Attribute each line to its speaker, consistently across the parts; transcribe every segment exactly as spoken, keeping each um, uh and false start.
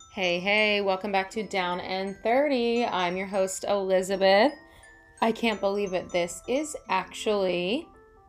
Speaker 1: Hey, hey, welcome back to Down and thirty. I'm your host, Elizabeth. I can't believe it. This is actually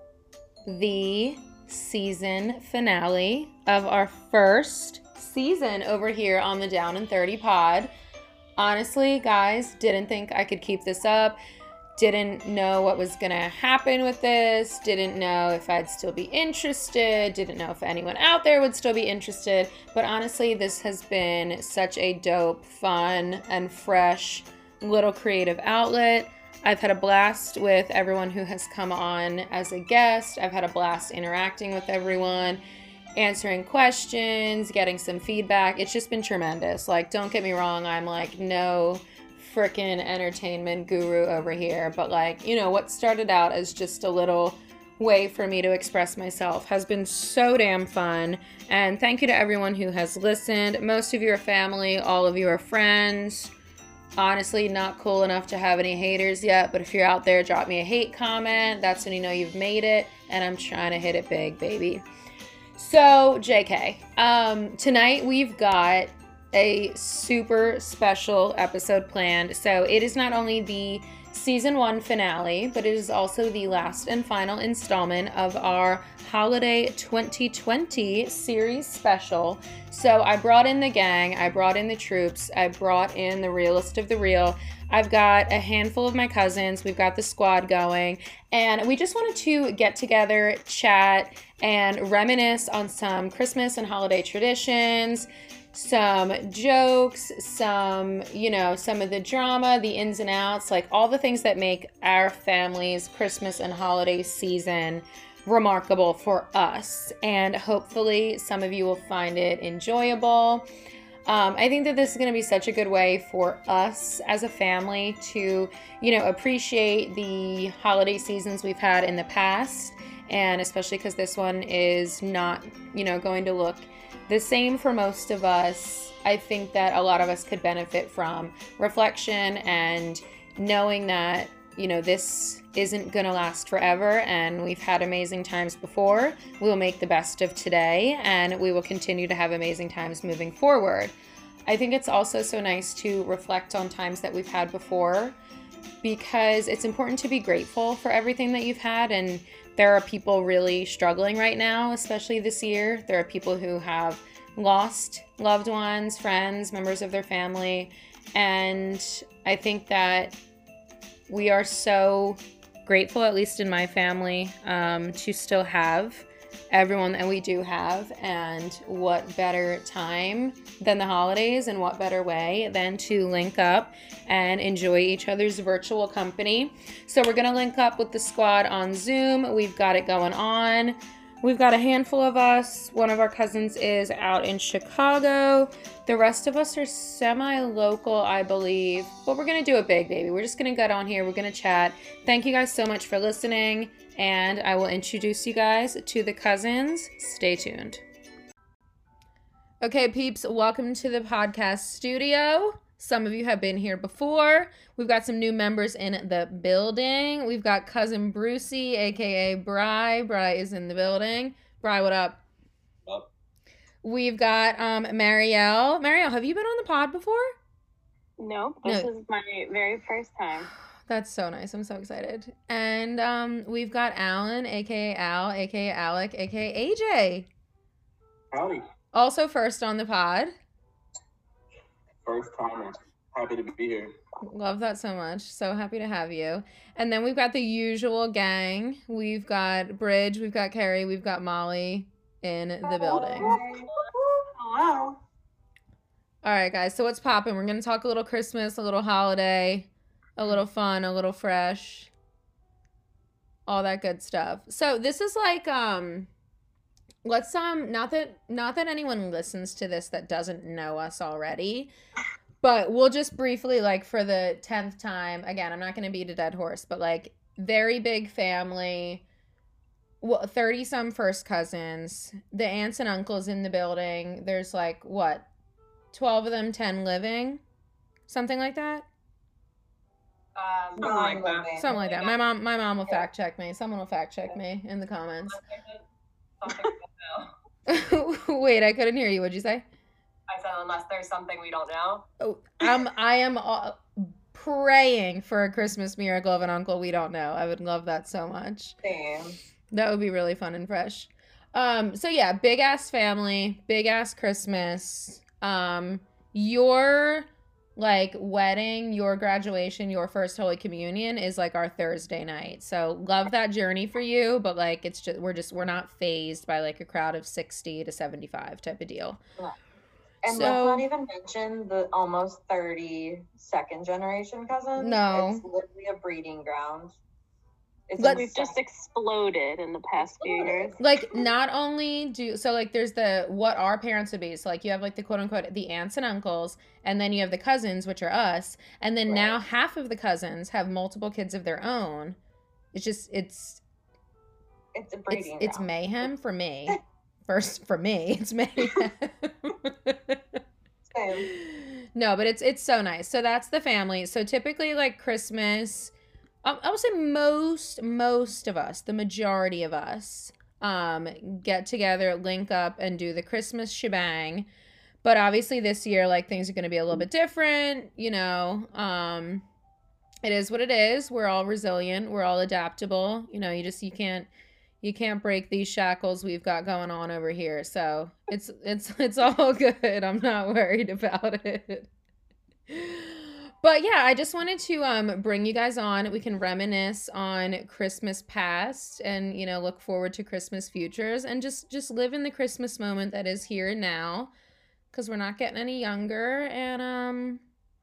Speaker 1: the season finale of our first season over here on the Down and thirty pod. Honestly, guys, didn't think I could keep this up. Didn't know what was going to happen with this. Didn't know if I'd still be interested. Didn't know if anyone out there would still be interested. But honestly, this has been such a dope, fun, and fresh little creative outlet. I've had a blast with everyone who has come on as a guest. I've had a blast interacting with everyone, answering questions, getting some feedback. It's just been tremendous. Like, don't get me wrong, I'm like no freaking entertainment guru over here, but like, you know, what started out as just a little way for me to express myself has been so damn fun. And thank you to everyone who has listened. Most of you are family, all of you are friends. Honestly, not cool enough to have any haters yet, but if you're out there, drop me a hate comment. That's when you know you've made it, and I'm trying to hit it big, baby. So, J K, um, tonight we've got a super special episode planned. So it is not only the season one finale, but it is also the last and final installment of our holiday twenty twenty series special. So I brought in the gang, I brought in the troops, I brought in the realest of the real. I've got a handful of my cousins, we've got the squad going, and we just wanted to get together, chat, and reminisce on some Christmas and holiday traditions, some jokes, some, you know, some of the drama, the ins and outs, like all the things that make our family's Christmas and holiday season remarkable for us. And hopefully some of you will find it enjoyable. Um, I think that this is going to be such a good way for us as a family to, you know, appreciate the holiday seasons we've had in the past. And especially because this one is not, you know, going to look the same for most of us. I think that a lot of us could benefit from reflection and knowing that, you know, this isn't going to last forever and we've had amazing times before. We'll make the best of today and we will continue to have amazing times moving forward. I think it's also so nice to reflect on times that we've had before because it's important to be grateful for everything that you've had. And there are people really struggling right now, especially this year. There are people who have lost loved ones, friends, members of their family. And I think that we are so grateful, at least in my family, um, to still have everyone that we do have. And what better time than the holidays, and what better way than to link up and enjoy each other's virtual company. So we're gonna link up with the squad on Zoom. We've got it going on. We've got a handful of us. One of our cousins is out in Chicago. The rest of us are semi-local, I believe. But we're gonna do it big, baby. We're just gonna get on here. We're gonna chat. Thank you guys so much for listening. And I will introduce you guys to the cousins. Stay tuned. Okay, peeps, welcome to the podcast studio. Some of you have been here before. We've got some new members in the building. We've got cousin Brucey, aka Bri. Bri is in the building. Bri, what up?
Speaker 2: Up.
Speaker 1: We've got um Marielle. Marielle, have you been on the pod before?
Speaker 3: Nope, this
Speaker 1: No.
Speaker 3: is my very first time.
Speaker 1: That's so nice. I'm so excited. And um, we've got Alan, aka Al, aka Alec, aka A J.
Speaker 2: Howdy.
Speaker 1: Also first on the pod.
Speaker 2: First timer. Happy to be here.
Speaker 1: Love that so much. So happy to have you. And then we've got the usual gang. We've got Bridge, we've got Carrie, we've got Molly in the building.
Speaker 3: Hello.
Speaker 1: All right, guys. So what's popping? We're going to talk a little Christmas, a little holiday, a little fun, a little fresh, all that good stuff. So this is like, um, let's, um, not that, not that anyone listens to this that doesn't know us already, but we'll just briefly, like, for the tenth time, again, I'm not going to beat a dead horse, but like, very big family, well, thirty some first cousins, the aunts and uncles in the building. There's like, what, twelve of them, ten living, something like that.
Speaker 3: Um,
Speaker 4: Something like that.
Speaker 1: Something like that. My mom, my mom will fact check me. Someone will fact check me in the comments.
Speaker 4: Something like that.
Speaker 1: Wait, I couldn't hear you. What'd you say?
Speaker 4: I said unless there's something we don't know.
Speaker 1: Oh, I'm, I am uh, praying for a Christmas miracle of an uncle we don't know. I would love that so much.
Speaker 5: Same.
Speaker 1: That would be really fun and fresh. Um, so yeah, big ass family, big ass Christmas. Um, your like wedding, your graduation, your first Holy Communion is like our Thursday night. So love that journey for you, but like it's just we're just we're not phased by like a crowd of sixty to seventy-five type of deal.
Speaker 5: Yeah. And
Speaker 1: So-
Speaker 5: let's not even mention the almost thirty second generation cousins.
Speaker 1: No.
Speaker 5: It's literally a breeding ground. It's
Speaker 1: Let's-
Speaker 3: We've just exploded in the past few years.
Speaker 1: Like not only do so like there's the what our parents would be, so like you have like the quote unquote the aunts and uncles, and then you have the cousins, which are us, and then
Speaker 5: Right.
Speaker 1: now half of the cousins have multiple kids of their own. It's just it's
Speaker 5: it's a
Speaker 1: it's
Speaker 5: breeding
Speaker 1: it's
Speaker 5: ground.
Speaker 1: mayhem for me. First for me, it's mayhem.
Speaker 5: Same.
Speaker 1: No, but it's it's so nice. So that's the family. So typically like Christmas, I, I would say most most of us, the majority of us, um, get together, link up, and do the Christmas shebang. But obviously this year, like things are going to be a little bit different. You know, um, it is what it is. We're all resilient. We're all adaptable. You know, you just you can't you can't break these shackles we've got going on over here. So it's it's it's all good. I'm not worried about it. But yeah, I just wanted to um bring you guys on. We can reminisce on Christmas past and, you know, look forward to Christmas futures and just just live in the Christmas moment that is here and now, because we're not getting any younger, and um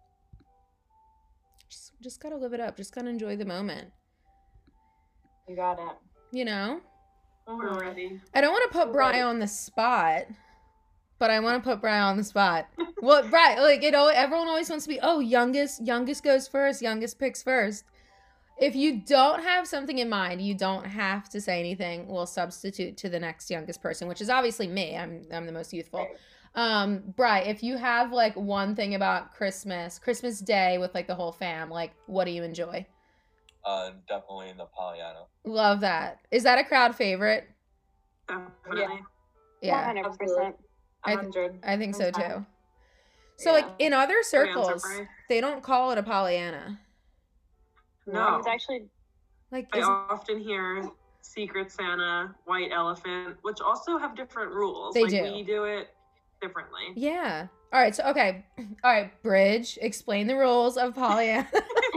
Speaker 1: just just gotta live it up. Just gotta enjoy the moment.
Speaker 5: You got it.
Speaker 1: You know?
Speaker 4: We're
Speaker 5: Mhm.
Speaker 4: ready.
Speaker 1: I don't want to put Bri on the spot, but I want to put Bri on the spot. Well, Bri, like, you know, everyone always wants to be, oh, youngest, youngest goes first, youngest picks first. If you don't have something in mind, you don't have to say anything. We'll substitute to the next youngest person, which is obviously me. I'm I'm the most youthful.
Speaker 5: Right.
Speaker 1: Um, Bri, if you have like one thing about Christmas, Christmas Day with like the whole fam, like, what do you enjoy?
Speaker 2: Uh, definitely the Pollyanna.
Speaker 1: Love that. Is that a crowd favorite?
Speaker 4: Definitely.
Speaker 1: Yeah.
Speaker 3: one hundred percent.
Speaker 1: I
Speaker 5: A
Speaker 1: th-
Speaker 5: hundred.
Speaker 1: I think so
Speaker 5: percent.
Speaker 1: too. So like
Speaker 5: Yeah.
Speaker 1: in other
Speaker 4: Good answer,
Speaker 1: circles,
Speaker 4: Bri.
Speaker 1: they don't call it a Pollyanna.
Speaker 4: No.
Speaker 3: It's actually
Speaker 1: Like
Speaker 4: I
Speaker 1: is,
Speaker 4: often hear Secret Santa, White Elephant, which also have different rules.
Speaker 1: They
Speaker 4: like
Speaker 1: do.
Speaker 4: we do it differently.
Speaker 1: yeah. All right, so okay. All right, Bridge, explain the rules of Pollyanna.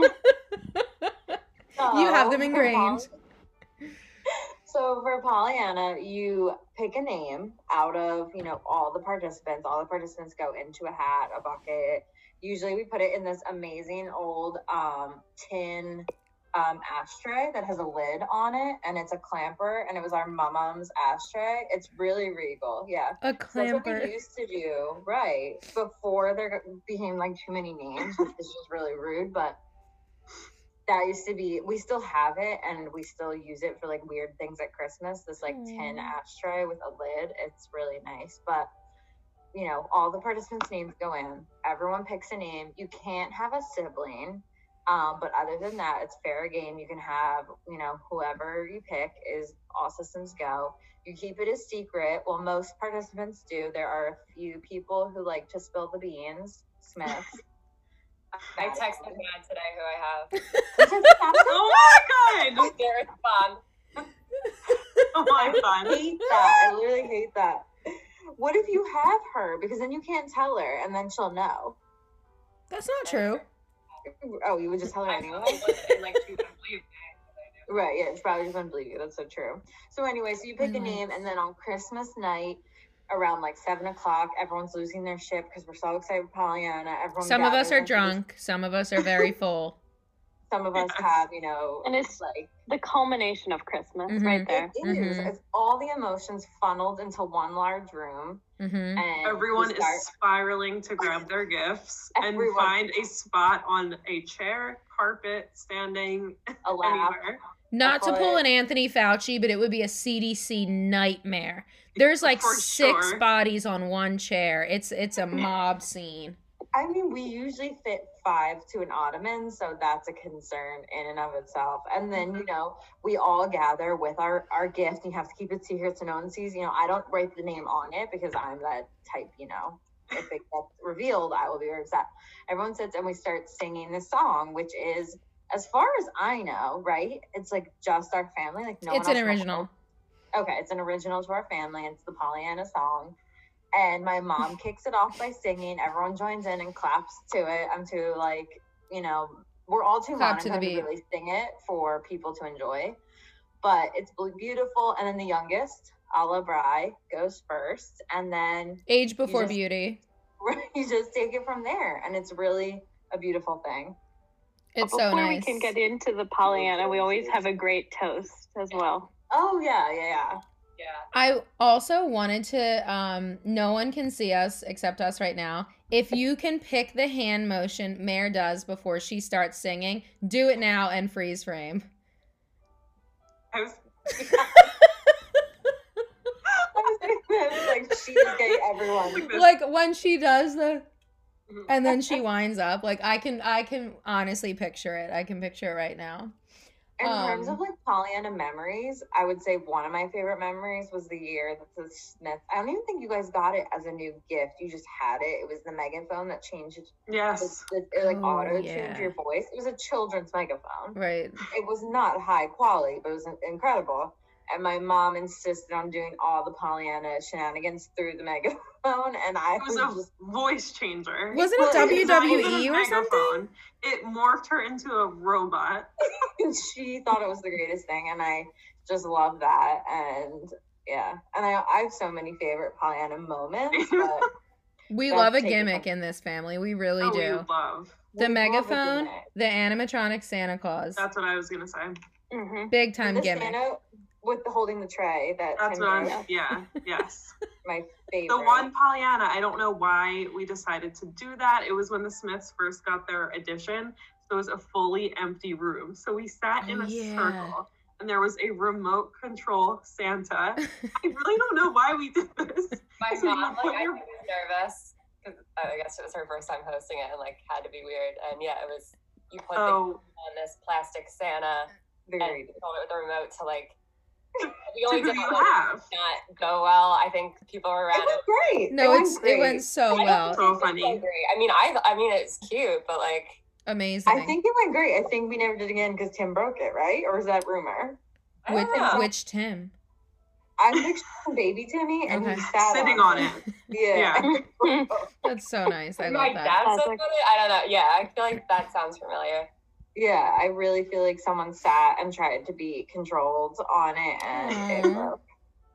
Speaker 1: You have them
Speaker 5: So,
Speaker 1: ingrained.
Speaker 5: for Poll- So for Pollyanna, you pick a name out of, you know, all the participants. All the participants go into a hat, a bucket. Usually we put it in this amazing old um, tin um, ashtray that has a lid on it, and it's a clamper, and it was our mum's ashtray. It's really regal, yeah.
Speaker 1: A
Speaker 5: So that's what
Speaker 1: clamper.
Speaker 5: we used to do, right? Before there became like too many names, which is just really rude, but that used to be, we still have it and we still use it for like weird things at Christmas. This like tin
Speaker 1: Aw.
Speaker 5: ashtray with a lid. It's really nice. But, you know, all the participants' names go in. Everyone picks a name. You can't have a sibling. Um, but other than that, it's fair game. You can have, you know, whoever you pick is all systems go. You keep it a secret. Well, most participants do. There are a few people who like to spill the beans. Smith.
Speaker 4: I texted Matt today who I have.
Speaker 5: I
Speaker 4: Oh my god!
Speaker 3: very fun.
Speaker 4: Oh my god.
Speaker 5: hate that. I literally hate that. What if you have her? Because then you can't tell her, and then she'll know.
Speaker 1: That's not true.
Speaker 5: Oh, you would just tell her
Speaker 4: I
Speaker 5: anyway.
Speaker 4: and like she wouldn't believe me.
Speaker 5: Right, yeah, it's probably just wouldn't believe you. That's so true. So anyway, so you pick a
Speaker 1: Anyways.
Speaker 5: name, and then on Christmas night, around like seven o'clock, everyone's losing their shit because we're so excited for Pollyanna. Everyone
Speaker 1: Some of us
Speaker 5: gathers
Speaker 1: are
Speaker 5: into this-
Speaker 1: drunk. Some of us are very full.
Speaker 5: Some of us
Speaker 4: Yes.
Speaker 5: have, you know,
Speaker 3: And it's
Speaker 5: like
Speaker 3: the culmination of Christmas
Speaker 1: Mhm.
Speaker 3: right there.
Speaker 5: it is.
Speaker 1: Mhm.
Speaker 5: It's all the emotions funneled into one large room,
Speaker 1: hmm
Speaker 5: and
Speaker 4: Everyone
Speaker 5: we
Speaker 4: is
Speaker 5: start-
Speaker 4: spiraling to grab their gifts and
Speaker 5: Everyone.
Speaker 4: find a spot on a chair, carpet, standing,
Speaker 5: a laugh.
Speaker 4: anywhere.
Speaker 1: Not to
Speaker 5: But-
Speaker 1: pull an Anthony Fauci, but it would be a C D C nightmare. There's like
Speaker 4: For
Speaker 1: six
Speaker 4: sure.
Speaker 1: bodies on one chair. It's it's a mob scene.
Speaker 5: I mean, we usually fit five to an ottoman, so that's a concern in and of itself. And then, you know, we all gather with our, our gift. You have to keep it secret so no one sees. You know, I don't write the name on it because I'm that type, you know. if it gets revealed, I will be very upset. Everyone sits and we start singing this song, which is, as far as I know, right? It's like just our family. Like no
Speaker 1: It's
Speaker 5: one
Speaker 1: an
Speaker 5: else
Speaker 1: original.
Speaker 5: knows. Okay, it's an original to our family. It's the Pollyanna song. And my mom kicks it off by singing. Everyone joins in and claps to it. I'm too, like, you know, we're all too
Speaker 1: Clap to the
Speaker 5: monotone to,
Speaker 1: beat.
Speaker 5: really sing it for people to enjoy. But it's beautiful. And then the youngest, Ala Bry, goes first. And then
Speaker 1: Age before
Speaker 5: just-
Speaker 1: beauty.
Speaker 5: you just take it from there. And it's really a beautiful thing.
Speaker 1: It's
Speaker 3: Before
Speaker 1: so nice.
Speaker 3: we can get into the Pollyanna, we always have a great toast as well.
Speaker 5: Oh, yeah, yeah, yeah.
Speaker 6: Yeah.
Speaker 1: I also wanted to, um, no one can see us except us right now. If you can pick the hand motion Mare does before she starts singing, do it now and freeze frame.
Speaker 4: I was
Speaker 5: I was thinking, like, she's getting everyone.
Speaker 1: Like when she does the, and then she winds up. Like I can, I can honestly picture it. I can picture it right now.
Speaker 5: In terms
Speaker 1: Um,
Speaker 5: of like Pollyanna memories, I would say one of my favorite memories was the year that the Smiths. I don't even think you guys got it as a new gift. You just had it. It was the megaphone that changed. It,
Speaker 4: yes.
Speaker 5: it, it like
Speaker 1: Oh,
Speaker 5: auto tuned
Speaker 1: yeah.
Speaker 5: your voice. It was a children's megaphone.
Speaker 1: Right.
Speaker 5: It was not high quality, but it was incredible. And my mom insisted on doing all the Pollyanna shenanigans through the megaphone, and I
Speaker 4: It was
Speaker 5: was
Speaker 4: a
Speaker 5: just
Speaker 4: voice changer.
Speaker 1: Wasn't
Speaker 5: Well,
Speaker 1: it
Speaker 5: it's
Speaker 1: W
Speaker 4: Not
Speaker 1: W
Speaker 4: even a
Speaker 1: E or something?
Speaker 4: megaphone. It morphed her into a robot.
Speaker 5: she thought it was the greatest thing, and I just love that. And yeah, and I I have so many favorite Pollyanna moments. But
Speaker 1: We
Speaker 5: That's
Speaker 1: love a
Speaker 5: taken
Speaker 1: gimmick
Speaker 5: from-
Speaker 1: in this family. We really
Speaker 4: Oh, we
Speaker 1: do.
Speaker 4: love.
Speaker 1: The
Speaker 5: we love a
Speaker 1: megaphone,
Speaker 5: gimmick.
Speaker 1: the animatronic Santa Claus.
Speaker 4: That's what I was gonna say.
Speaker 3: Mm-hmm.
Speaker 1: Big time
Speaker 5: And the
Speaker 1: gimmick.
Speaker 5: Santa with the holding the tray. That
Speaker 4: That's
Speaker 5: Tim
Speaker 4: what I'm.
Speaker 5: did,
Speaker 4: Yeah. Yes.
Speaker 5: my favorite.
Speaker 4: The one Pollyanna, I don't know why we decided to do that. It was when the Smiths first got their edition. So it was a fully empty room. So we sat in
Speaker 1: Oh,
Speaker 4: a
Speaker 1: yeah.
Speaker 4: circle and there was a remote control Santa. I really don't know why we did this.
Speaker 6: My
Speaker 4: So you
Speaker 6: mom,
Speaker 4: put
Speaker 6: like, I
Speaker 4: your-
Speaker 6: think was nervous because I guess it was her first time hosting it and like had to be weird. And yeah, it was you put the
Speaker 4: Oh,
Speaker 6: on this plastic Santa and
Speaker 5: Very
Speaker 6: controlled it with the remote to like. We
Speaker 4: to
Speaker 6: only
Speaker 4: who
Speaker 6: did
Speaker 4: you
Speaker 6: it, like,
Speaker 4: have.
Speaker 6: not go well. I think people were
Speaker 5: It
Speaker 6: around.
Speaker 5: went great.
Speaker 1: No,
Speaker 5: it
Speaker 1: it's
Speaker 5: went great.
Speaker 1: it went so well.
Speaker 4: So
Speaker 6: So
Speaker 4: funny.
Speaker 6: great. I mean, I I mean it's cute, but like
Speaker 1: Amazing.
Speaker 5: I think it went great. I think we never did it again because Tim broke it, right? Or is that rumor?
Speaker 6: I
Speaker 1: Which,
Speaker 6: don't know.
Speaker 1: which Tim?
Speaker 5: I'm picturing baby Timmy, and
Speaker 1: Okay.
Speaker 5: he sat
Speaker 4: Sitting
Speaker 5: on
Speaker 4: on
Speaker 5: it.
Speaker 4: it.
Speaker 5: Yeah.
Speaker 1: That's so nice. I
Speaker 6: My
Speaker 1: love that.
Speaker 6: dad
Speaker 3: That's
Speaker 6: said
Speaker 3: like-
Speaker 6: about it. I don't know. Yeah, I feel like that sounds familiar.
Speaker 5: Yeah, I really feel like someone sat and tried to be controlled on it, and it
Speaker 1: Aw.
Speaker 5: broke.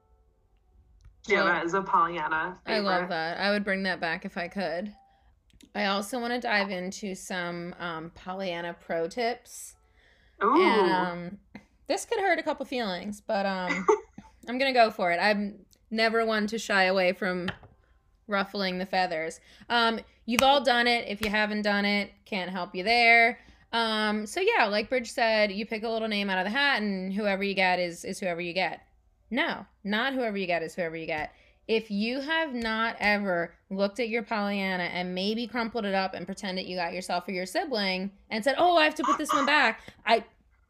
Speaker 4: Yeah,
Speaker 1: Well,
Speaker 4: that is a Pollyanna.
Speaker 1: I love
Speaker 4: favorite.
Speaker 1: that. I would bring that back if I could. I also want to dive into some um, Pollyanna pro tips.
Speaker 4: Ooh.
Speaker 1: And um, this could hurt a couple feelings, but um, I'm going to go for it. I'm never one to shy away from ruffling the feathers. Um, you've all done it. If you haven't done it, can't help you there. Um, so yeah, like Bridge said, you pick a little name out of the hat and whoever you get is, is whoever you get. No, not whoever you get is whoever you get. If you have not ever looked at your Pollyanna and maybe crumpled it up and pretended you got yourself or your sibling and said, oh, I have to put this one back. I,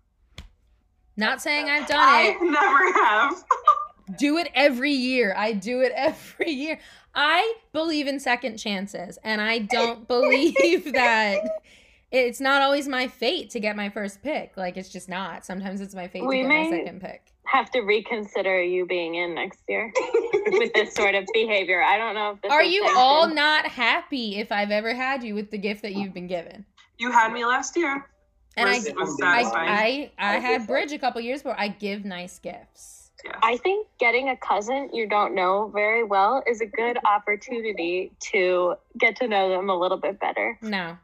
Speaker 1: not saying I've done
Speaker 4: I
Speaker 1: it.
Speaker 4: never have.
Speaker 1: Do it every year. I do it every year. I believe in second chances, and I don't believe that it's not always my fate to get my first pick. Like, it's just not. Sometimes it's my fate
Speaker 3: We
Speaker 1: to get
Speaker 3: may-
Speaker 1: my second pick.
Speaker 3: Have to reconsider you being in next year with this sort of behavior. I don't know if this
Speaker 1: Are
Speaker 3: is
Speaker 1: you
Speaker 3: sanctioned.
Speaker 1: all not happy if I've ever had you with the gift that you've been given?
Speaker 4: You had me last year.
Speaker 1: And I,
Speaker 4: Was- was
Speaker 1: I,
Speaker 4: satisfying.
Speaker 1: I, I had Bridge a couple years before. I give nice gifts.
Speaker 4: Yeah.
Speaker 3: I think getting a cousin you don't know very well is a good opportunity to get to know them a little bit better.
Speaker 1: No.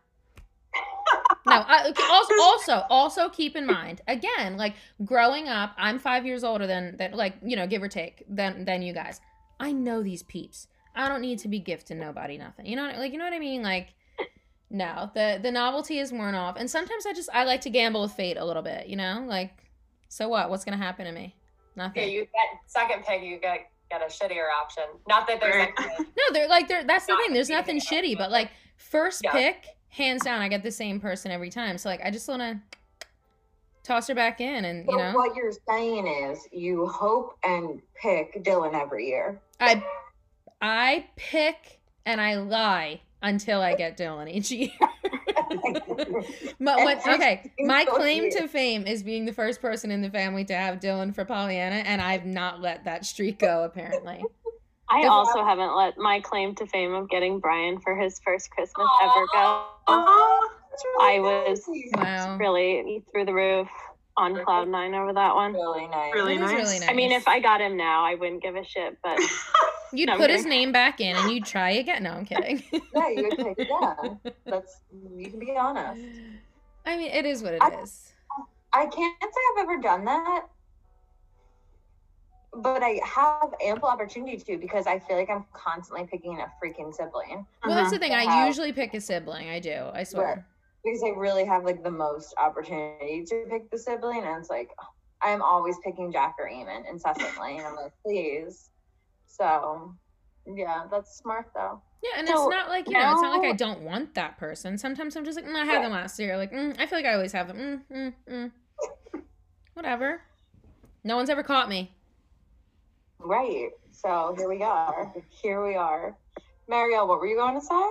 Speaker 1: No. I, okay, also, also, also keep in mind, again, like growing up, I'm five years older than, than like, you know, give or take, than, than you guys. I know these peeps. I don't need to be gifting nobody nothing. You know, like, you know what I mean? Like, no, the, the novelty is worn off. And sometimes I just, I like to gamble with fate a little bit, you know, like, so what? What's going to happen to me?
Speaker 6: Yeah,
Speaker 1: Nothing.
Speaker 6: you get second pick, you get get a shittier option. Not that there's
Speaker 4: Right.
Speaker 6: like
Speaker 1: No, they're like they're that's the
Speaker 6: Not
Speaker 1: thing. There's
Speaker 6: competing
Speaker 1: nothing
Speaker 6: about
Speaker 1: shitty,
Speaker 6: it.
Speaker 1: but like first
Speaker 6: Yeah.
Speaker 1: pick, hands down, I get the same person every time. So like I just wanna toss her back in and you
Speaker 5: So
Speaker 1: know
Speaker 5: what you're saying is you hope and pick Dylan every year.
Speaker 1: I I pick and I lie until I get Dylan each year. But what, okay, my claim to fame is being the first person in the family to have Dylan for Pollyanna, and I've not let that streak go, apparently.
Speaker 3: I
Speaker 1: If-
Speaker 3: also haven't let my claim to fame of getting Brian for his first Christmas ever go.
Speaker 4: Oh,
Speaker 3: I was
Speaker 1: Wow.
Speaker 3: really through the roof on cloud nine over that one.
Speaker 5: Really nice.
Speaker 4: really
Speaker 1: That is
Speaker 4: nice.
Speaker 1: really nice.
Speaker 3: I mean, if I got him now, I wouldn't give a shit, but
Speaker 1: You'd
Speaker 3: No, I'm
Speaker 1: put his
Speaker 3: kidding.
Speaker 1: name back in and you'd try again. No, I'm kidding.
Speaker 5: Yeah, you would take it down. That's, you can be honest.
Speaker 1: I mean, it is what it
Speaker 5: I-
Speaker 1: is.
Speaker 5: I can't say I've ever done that, but I have ample opportunity to because I feel like I'm constantly picking a freaking sibling
Speaker 1: Well, that's
Speaker 4: Mhm.
Speaker 1: the thing. I
Speaker 5: Wow.
Speaker 1: usually pick a sibling. I do. I swear.
Speaker 5: because I really have like the most opportunity to pick the sibling, and it's like I'm always picking Jack or Eamon incessantly, and I'm like, please. So, yeah, that's smart though.
Speaker 1: Yeah, and
Speaker 3: So
Speaker 1: it's not like, you know, it's not like I
Speaker 3: now-
Speaker 1: don't want that person. Sometimes I'm just like, mm, I had them last year. Like, mm, I feel like I always have them. Mm, mm, mm. Whatever. No one's ever caught me.
Speaker 5: Right. So here we are. Here we are. Marielle, what were you going to say?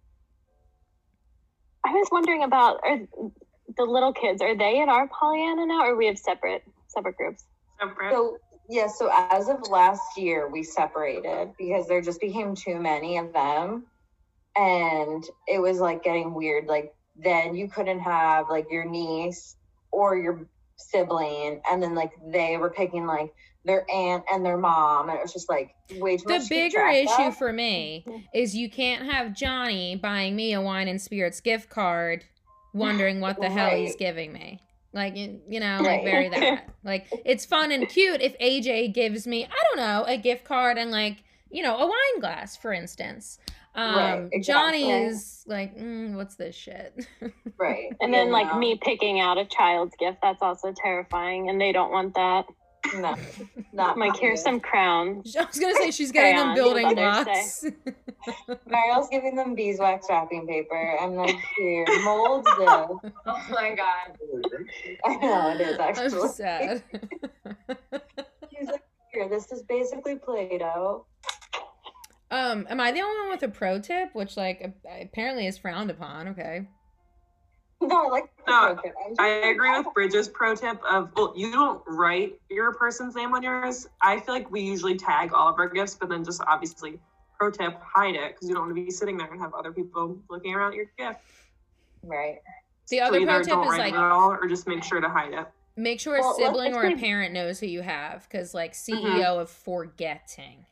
Speaker 3: I was wondering about are the little kids. Are they in our Pollyanna now, or we have separate separate groups?
Speaker 4: Separate.
Speaker 5: So yeah, so as of last year, we separated because there just became too many of them, and it was like getting weird. Like then you couldn't have like your niece or your sibling, and then like they were picking like their aunt and their mom, and it was just like way too
Speaker 1: The
Speaker 5: much. to keep
Speaker 1: bigger
Speaker 5: track
Speaker 1: issue
Speaker 5: of.
Speaker 1: for me is you can't have Johnny buying me a wine and spirits gift card wondering what the hell he's
Speaker 5: Right.
Speaker 1: giving me. Like, you you know, like
Speaker 5: Right.
Speaker 1: very that. Like, it's fun and cute if A J gives me, I don't know, a gift card and like, you know, a wine glass, for instance. Um,
Speaker 5: Right,
Speaker 1: Johnny
Speaker 5: exactly.
Speaker 1: is like, mm, what's this shit?
Speaker 5: Right.
Speaker 3: And
Speaker 5: Yeah,
Speaker 3: then like
Speaker 5: no.
Speaker 3: me picking out a child's gift, that's also terrifying, and they don't want that.
Speaker 5: No, not
Speaker 3: I'm like, here's
Speaker 5: me.
Speaker 3: some crowns.
Speaker 1: I was gonna say she's getting them
Speaker 3: Crayons,
Speaker 1: building
Speaker 3: Mother's
Speaker 1: blocks.
Speaker 5: Marielle's giving them beeswax wrapping paper. I'm like, here, mold this.
Speaker 6: Oh my god.
Speaker 5: I know it is
Speaker 1: I'm
Speaker 5: actually.
Speaker 1: sad.
Speaker 5: He's like, here, this is basically Play-Doh.
Speaker 1: Um, am I the only one with a pro tip, which like a- apparently is frowned upon? Okay.
Speaker 5: No, I like the
Speaker 4: No,
Speaker 5: pro tip. I'm just
Speaker 4: I
Speaker 5: like,
Speaker 4: agree with Bridget's pro tip of, well, you don't write your person's name on yours. I feel like we usually tag all of our gifts, but then just obviously, pro tip, hide it because you don't want to be sitting there and have other people looking around at your gift.
Speaker 5: Right.
Speaker 1: The
Speaker 4: So
Speaker 1: other pro
Speaker 4: either
Speaker 1: tip
Speaker 4: don't
Speaker 1: is
Speaker 4: write
Speaker 1: like
Speaker 4: it at all or just make sure to hide it.
Speaker 1: make sure a
Speaker 3: Well, let's
Speaker 1: sibling or a
Speaker 3: explain-
Speaker 1: parent knows who you have, because like C E O
Speaker 4: Mm-hmm.
Speaker 1: of forgetting.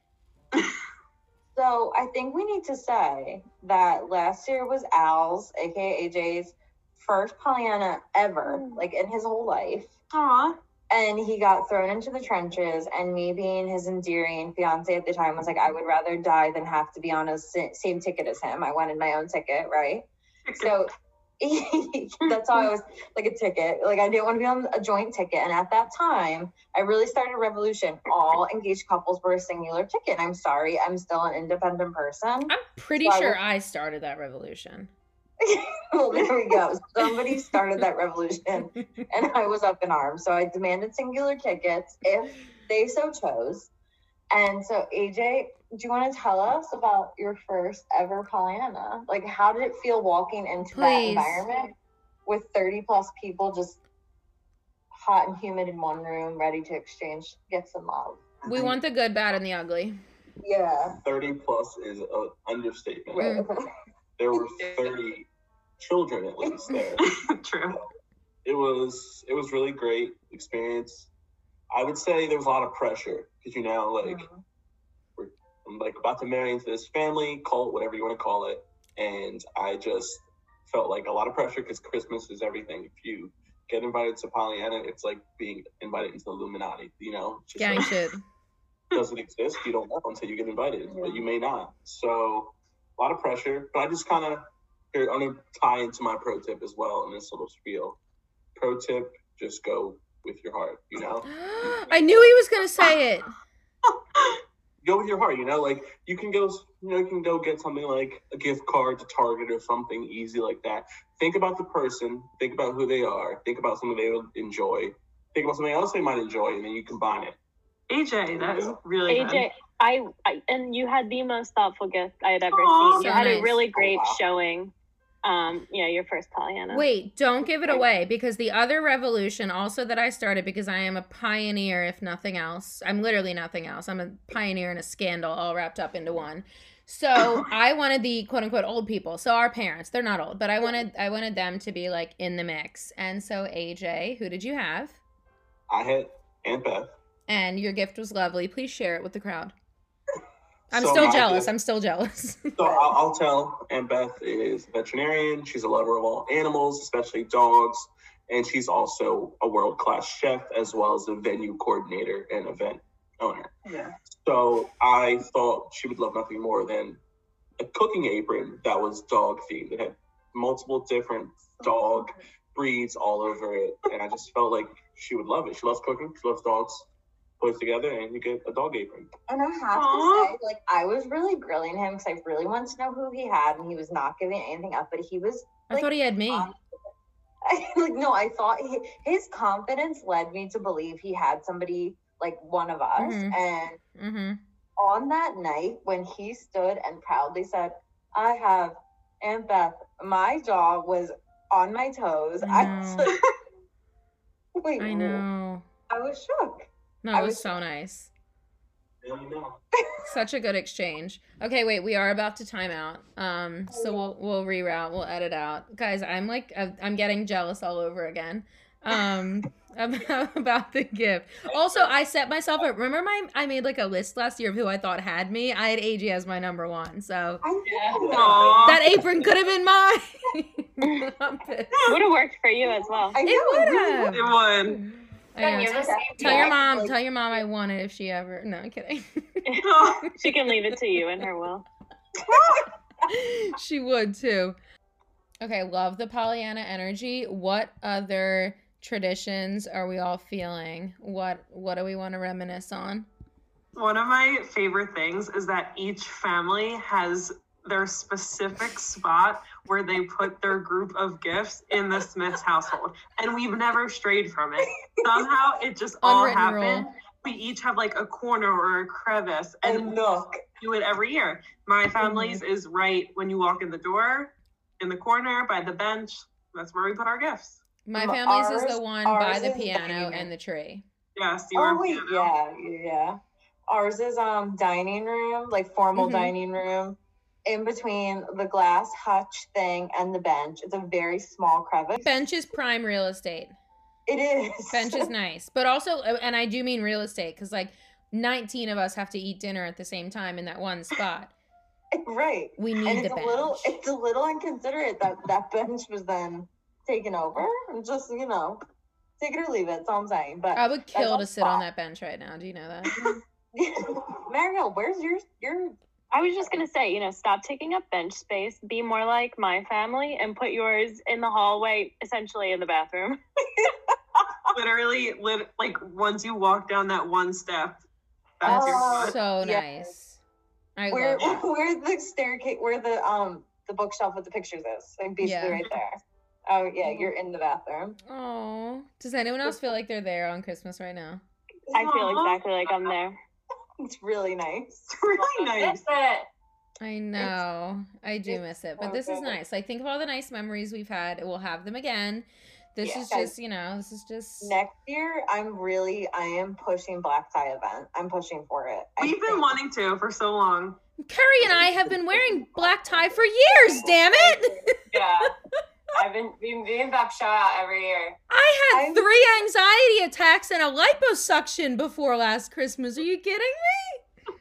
Speaker 5: So I think we need to say that last year was Al's, aka A J's, first Pollyanna ever, like in his whole life.
Speaker 4: Aw.
Speaker 5: And he got thrown into the trenches, and me being his endearing fiance at the time was like, I would rather die than have to be on a sa- same ticket as him. I wanted my own ticket, right? So that's how I was like a ticket. Like I didn't want to be on a joint ticket. And at that time, I really started a revolution. All engaged couples were a singular ticket. I'm sorry, I'm still an independent person.
Speaker 1: I'm pretty
Speaker 5: So I
Speaker 1: sure
Speaker 5: would-
Speaker 1: I started that revolution.
Speaker 5: Well, there we go. Somebody started that revolution, and I was up in arms. So I demanded singular tickets if they so chose. And so, A J, do you want to tell us about your first ever Pollyanna? Like, how did it feel walking into that
Speaker 1: Please.
Speaker 5: environment with thirty plus people just hot and humid in one room, ready to exchange gifts and love?
Speaker 1: We want the good, bad, and the ugly.
Speaker 5: Yeah.
Speaker 2: thirty plus is an understatement.
Speaker 5: Right.
Speaker 2: There were thirty children at least there.
Speaker 4: True.
Speaker 2: It was it was really great experience. I would say there was a lot of pressure because you know like we're I'm like about to marry into this family cult, whatever you want to call it, and I just felt like a lot of pressure because Christmas is everything. If you get invited to Pollyanna, it's like being invited into the Illuminati. You know, It's just
Speaker 1: Gang
Speaker 2: like,
Speaker 1: shit.
Speaker 2: doesn't exist. You don't know until you get invited,
Speaker 5: Yeah.
Speaker 2: but you may not. So a lot of pressure, but I just kind of here. I'm gonna tie into my pro tip as well in this little spiel. Pro tip: just go with your heart. You know,
Speaker 1: I knew he was gonna say it.
Speaker 2: go with your heart. You know, like you can go. You know, you can go get something like a gift card to Target or something easy like that. Think about the person. Think about who they are. Think about something they would enjoy. Think about something else they might enjoy, and then you combine it.
Speaker 4: A J, that is really
Speaker 3: A J, I, I and you had the most thoughtful gift I had ever
Speaker 4: Aw.
Speaker 3: seen. You
Speaker 1: So
Speaker 3: had
Speaker 1: nice.
Speaker 3: a really great
Speaker 5: Oh, wow.
Speaker 3: showing. Um, yeah, your first Pollyanna.
Speaker 1: Wait, don't give it away, because the other revolution also that I started, because I am a pioneer, if nothing else. I'm literally nothing else. I'm a pioneer and a scandal all wrapped up into one. So I wanted the quote unquote old people. So our parents, they're not old, but I wanted I wanted them to be like in the mix. And so A J, who did you have?
Speaker 2: I had Aunt Beth.
Speaker 1: And your gift was lovely. Please share it with the crowd. I'm
Speaker 2: So
Speaker 1: still
Speaker 2: my
Speaker 1: jealous.
Speaker 2: gift-
Speaker 1: I'm still jealous.
Speaker 2: So I'll, I'll tell. Aunt Beth is a veterinarian. She's a lover of all animals, especially dogs. And she's also a world-class chef, as well as a venue coordinator and event owner.
Speaker 4: Yeah.
Speaker 2: So I thought she would love nothing more than a cooking apron that was dog themed. It had multiple different dog breeds all over it. And I just felt like she would love it. She loves cooking. She loves dogs. Put it together and you get a dog apron.
Speaker 5: And I have
Speaker 4: Aw.
Speaker 5: to say, like, I was really grilling him because I really wanted to know who he had, and he was not giving anything up, but he was
Speaker 1: I
Speaker 5: like,
Speaker 1: thought he had me.
Speaker 5: um, like, no, I thought he, his confidence led me to believe he had somebody like one of us.
Speaker 1: Mhm.
Speaker 5: And
Speaker 1: Mm-hmm.
Speaker 5: on that night, when he stood and proudly said, I have Aunt Beth, my jaw was on my toes.
Speaker 1: I
Speaker 5: I was
Speaker 1: know.
Speaker 5: like, wait,
Speaker 1: I know.
Speaker 5: I was shook.
Speaker 1: No,
Speaker 5: I
Speaker 1: it was
Speaker 5: was-
Speaker 1: so nice.
Speaker 2: Yeah, you know.
Speaker 1: Such a good exchange. Okay, wait, we are about to time out. Um, so we'll we'll reroute, we'll edit out. Guys, I'm like uh, I'm getting jealous all over again. Um about, about the gift. Also, I set myself up. Remember my I made like a list last year of who I thought had me. I had A G as my number one. So
Speaker 5: I know.
Speaker 4: Aw.
Speaker 1: that apron could have been mine. I'm pissed.
Speaker 3: Would have worked for you as well.
Speaker 5: I know.
Speaker 1: It would
Speaker 5: really
Speaker 1: have.
Speaker 4: It would.
Speaker 1: I
Speaker 6: Then
Speaker 1: know.
Speaker 6: you're the same
Speaker 1: Tell your
Speaker 5: Yeah,
Speaker 1: mom,
Speaker 5: like-
Speaker 1: tell your mom I want it if she ever. No, I'm kidding.
Speaker 3: She can leave it to you and her will.
Speaker 1: She would too. Okay, love the Pollyanna energy. What other traditions are we all feeling? What what do we want to reminisce on?
Speaker 4: One of my favorite things is that each family has their specific spot where they put their group of gifts in the Smiths household. And we've never strayed from it. Somehow it just all
Speaker 1: Unwritten
Speaker 4: happened.
Speaker 1: rule.
Speaker 4: We each have like a corner or a crevice
Speaker 5: A
Speaker 4: and
Speaker 5: nook.
Speaker 4: do it every year. My family's is right when you walk in the door, in the corner by the bench. That's where we put our gifts.
Speaker 1: My
Speaker 5: M-
Speaker 1: family's is the
Speaker 5: ours-
Speaker 1: one by
Speaker 5: ours
Speaker 1: the
Speaker 5: is
Speaker 1: piano
Speaker 5: dining
Speaker 1: and the tree.
Speaker 4: Yes, you are.
Speaker 5: Oh wait, yeah, yeah. Ours is um dining room, like formal
Speaker 1: Mhm.
Speaker 5: dining room, in between the glass hutch thing and the bench. It's a very small crevice.
Speaker 1: Bench is prime real estate.
Speaker 5: It is.
Speaker 1: Bench is nice, but also, and I do mean real estate, because like nineteen of us have to eat dinner at the same time in that one spot.
Speaker 5: right.
Speaker 1: We need
Speaker 5: And
Speaker 1: the
Speaker 5: it's a
Speaker 1: bench.
Speaker 5: little it's a little inconsiderate that that bench was then taken over. And just, you know, take it or leave it, that's all I'm saying. But
Speaker 1: I would kill
Speaker 5: all
Speaker 1: to sit on
Speaker 5: spot.
Speaker 1: that bench right now. Do you know that?
Speaker 5: Mariel, where's your your
Speaker 3: I was just gonna say, you know, stop taking up bench space. Be more like my family and put yours in the hallway, essentially in the bathroom.
Speaker 4: Literally, lit- like once you walk down that one step, that's your
Speaker 5: Oh,
Speaker 4: spot.
Speaker 1: So
Speaker 5: yeah.
Speaker 1: nice. I
Speaker 5: where
Speaker 1: love that.
Speaker 5: where the staircase where the um the bookshelf with the pictures is. Like basically
Speaker 1: Yeah.
Speaker 5: right there. Oh yeah, you're in the bathroom.
Speaker 1: Oh, does anyone else feel like they're there on Christmas right now?
Speaker 3: I feel
Speaker 4: Aw.
Speaker 3: exactly like I'm there.
Speaker 5: It's really nice.
Speaker 4: It's really nice.
Speaker 6: That's it.
Speaker 1: I know. I do
Speaker 5: it's
Speaker 1: miss it, but
Speaker 5: so
Speaker 1: this is
Speaker 5: good.
Speaker 1: nice. Like, think of all the nice memories we've had. We'll have them again. This
Speaker 5: Yeah.
Speaker 1: is just, you know, this is just.
Speaker 5: Next year, I'm really, I am pushing black tie event. I'm pushing for it. I
Speaker 4: We've been
Speaker 5: think-
Speaker 4: wanting to for so long.
Speaker 1: Curry and I have been wearing black tie for years, damn it!
Speaker 6: Yeah. I've been being being back shout out every year.
Speaker 1: I had
Speaker 5: I'm-
Speaker 1: three anxiety attacks and a liposuction before last Christmas. Are you kidding me?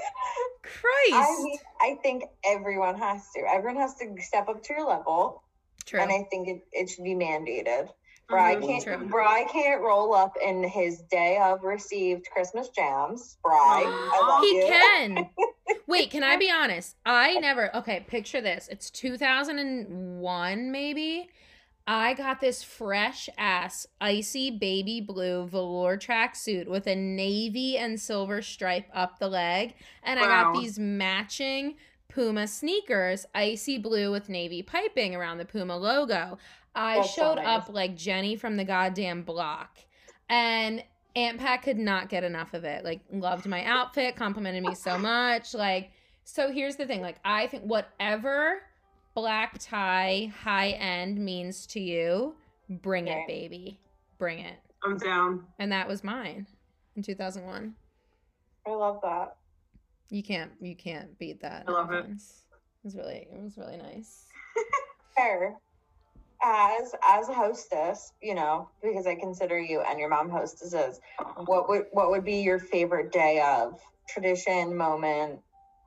Speaker 1: Christ.
Speaker 5: I mean, I think everyone has to. Everyone has to step up to your level,
Speaker 1: True.
Speaker 5: and I think it, it should be mandated. Bri
Speaker 4: Mhm.
Speaker 5: can't,
Speaker 1: True.
Speaker 5: Bri can't roll up in his day of received Christmas jams. Bri, I love
Speaker 1: He
Speaker 5: you.
Speaker 1: can. Wait, can I be honest? I never. Okay, picture this. It's two thousand one, maybe. I got this fresh ass icy baby blue velour tracksuit with a navy and silver stripe up the leg, and I got
Speaker 4: Wow.
Speaker 1: these matching Puma sneakers, icy blue with navy piping around the Puma logo. I
Speaker 5: That's so
Speaker 1: showed
Speaker 5: nice.
Speaker 1: up like Jenny from the goddamn block, and Aunt Pat could not get enough of it. Like, loved my outfit, complimented me so much. Like, so here's the thing. Like, I think whatever black tie high end means to you, bring it, baby. Bring it.
Speaker 4: I'm down.
Speaker 1: And that was mine in two thousand one.
Speaker 5: I love that.
Speaker 1: You can't, you can't beat that.
Speaker 4: I love
Speaker 1: no
Speaker 4: it.
Speaker 1: offense. It was really, it was really nice.
Speaker 5: Fair. As as a hostess, you know, because I consider you and your mom hostesses, what would what would be your favorite day of tradition moment?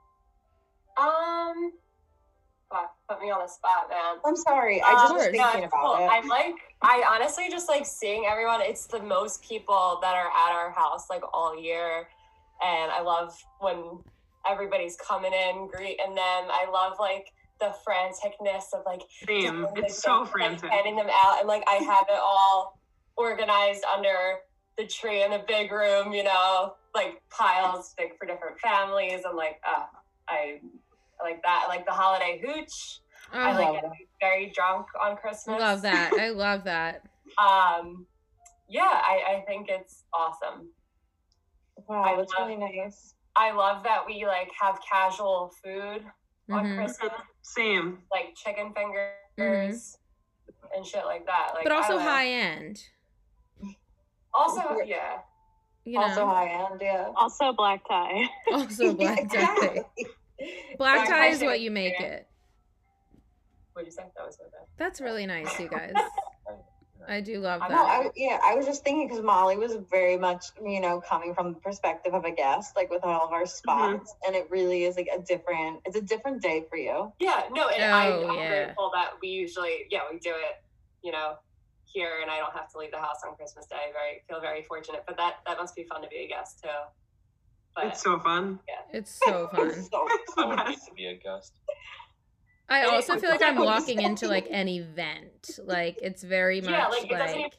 Speaker 6: Um, fuck, put me on the spot, man.
Speaker 5: I'm sorry, I just
Speaker 6: Um,
Speaker 5: was
Speaker 1: course.
Speaker 5: thinking
Speaker 6: no,
Speaker 5: about
Speaker 6: cool.
Speaker 5: it.
Speaker 6: I like, I honestly just like seeing everyone. It's the most people that are at our house like all year. And I love when everybody's coming in, greeting them. I love like the franticness of like,
Speaker 4: Same.
Speaker 6: like,
Speaker 4: It's so
Speaker 6: like,
Speaker 4: frantic.
Speaker 6: handing them out. And like, I have it all organized under the tree in the big room, you know, like piles big for different families. I'm like, uh, I, I like that. I like the holiday hooch.
Speaker 1: Oh,
Speaker 6: I like
Speaker 5: love
Speaker 6: getting
Speaker 5: that.
Speaker 6: very drunk on Christmas.
Speaker 1: love that. I love that.
Speaker 6: Um, yeah, I, I think it's awesome.
Speaker 5: Wow,
Speaker 6: I
Speaker 5: that's
Speaker 6: love-
Speaker 5: really nice.
Speaker 6: I love that we like have casual food on
Speaker 1: Mhm.
Speaker 6: Christmas,
Speaker 4: Same.
Speaker 6: like chicken fingers and shit like that. Like,
Speaker 1: But
Speaker 6: I
Speaker 1: also
Speaker 6: don't know.
Speaker 1: high end.
Speaker 6: Also, yeah.
Speaker 1: You know?
Speaker 5: Also high end, yeah.
Speaker 3: Also black tie.
Speaker 1: Also black tie.
Speaker 5: Exactly.
Speaker 1: Black
Speaker 6: Black
Speaker 1: tie
Speaker 6: tie
Speaker 1: is
Speaker 6: should
Speaker 1: what
Speaker 6: be
Speaker 1: you make
Speaker 6: fair.
Speaker 1: it.
Speaker 6: What'd you say? That was so good.
Speaker 1: That's really nice, you guys. I do love
Speaker 6: I'm
Speaker 5: No,
Speaker 1: that.
Speaker 5: I yeah, I was just thinking because Molly was very much, you know, coming from the perspective of a guest, like with all of our spots, and it really is like a different. It's a different day for you.
Speaker 6: Yeah, no, and I,
Speaker 1: Oh,
Speaker 6: I'm
Speaker 1: yeah.
Speaker 6: grateful that we usually, yeah, we do it, you know, here, and I don't have to leave the house on Christmas Day. Very feel very fortunate, but that that must be fun to be a guest too. But
Speaker 4: It's so fun.
Speaker 1: It's so fun.
Speaker 5: So
Speaker 2: I would hate to be a guest.
Speaker 1: I
Speaker 6: It-
Speaker 1: also feel like I'm
Speaker 5: it's-
Speaker 1: walking into like an event. Like it's very much
Speaker 6: Yeah,
Speaker 1: like,
Speaker 6: like, it doesn't even-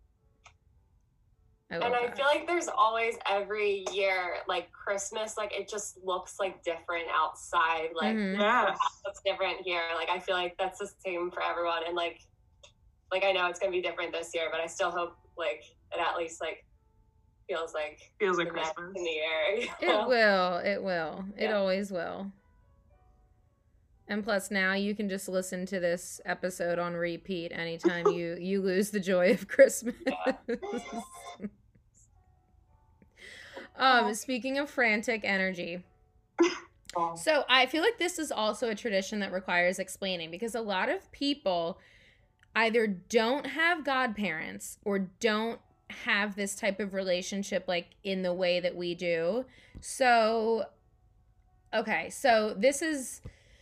Speaker 1: I love
Speaker 6: and I
Speaker 1: that.
Speaker 6: feel like there's always every year like Christmas, like it just looks like different outside. Like
Speaker 1: Mhm.
Speaker 4: Yeah.
Speaker 6: looks different here. Like I feel like that's the same for everyone. And like like I know it's gonna be different this year, but I still hope like it at least like feels like
Speaker 4: Feels like
Speaker 6: the next
Speaker 4: Christmas.
Speaker 6: in the air. you
Speaker 1: It
Speaker 6: know?
Speaker 1: will. It will. It
Speaker 6: Yeah.
Speaker 1: always will. And plus now you can just listen to this episode on repeat anytime you you lose the joy of Christmas. um speaking of frantic energy.
Speaker 5: fun.
Speaker 1: So I feel like this is also a tradition that requires explaining because a lot of people either don't have godparents or don't have this type of relationship like in the way that we do. So okay, so this is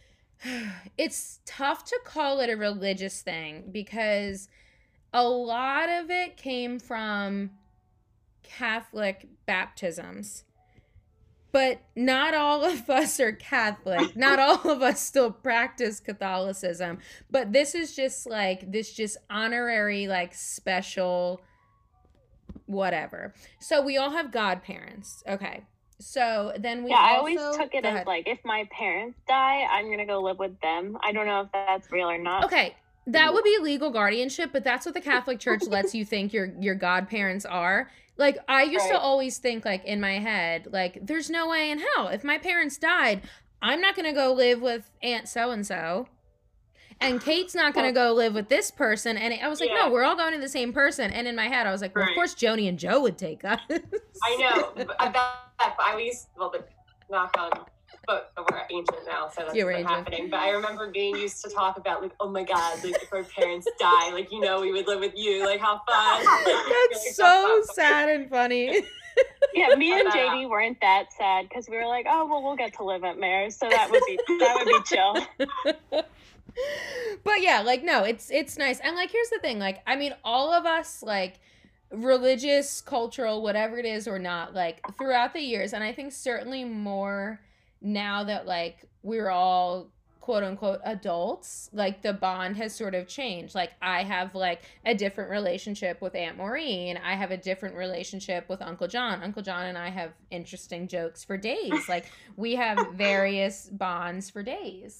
Speaker 1: it's tough to call it a religious thing because a lot of it came from Catholic baptisms. But not all of us are Catholic. Not all of us still practice Catholicism. But this is just like, this just honorary, like special whatever. So we all have godparents. Okay. So then we
Speaker 3: yeah, I
Speaker 1: also,
Speaker 3: always took it
Speaker 1: go
Speaker 3: as
Speaker 1: ahead.
Speaker 3: like if my parents die, I'm gonna go live with them. I don't know if that's real or not.
Speaker 1: Okay, that would be legal guardianship, but that's what the Catholic Church lets you think your your godparents are. Like I used to
Speaker 5: Right.
Speaker 1: always think like in my head, like there's no way in hell if my parents died, I'm not gonna go live with Aunt so and so. And Kate's not gonna go live with this person. And I was like,
Speaker 6: Yeah.
Speaker 1: no, we're all going to the same person. And in my head, I was like, well, of
Speaker 4: Right.
Speaker 1: course Joni and Joe would take us.
Speaker 6: I know. but I bet I was well, but knock on. But we're ancient now, so that's
Speaker 1: Yeah, we're
Speaker 6: not
Speaker 1: ancient.
Speaker 6: happening. But I remember being used to talk about like, oh my god, like if our parents die, like you know, we would live with you. Like how fun!
Speaker 1: That's so sad and funny.
Speaker 3: Yeah, me and
Speaker 6: Uh,
Speaker 3: J D weren't that sad because we were like, oh well, we'll get to live at Mare's, so that would be that would be chill.
Speaker 1: But yeah, like no, it's it's nice. And like here's the thing, like I mean all of us like religious, cultural, whatever it is or not, like throughout the years, and I think certainly more now that like we're all quote unquote adults, like the bond has sort of changed. Like I have like a different relationship with Aunt Maureen. I have a different relationship with Uncle John. Uncle John and I have interesting jokes for days. Like we have various bonds for days.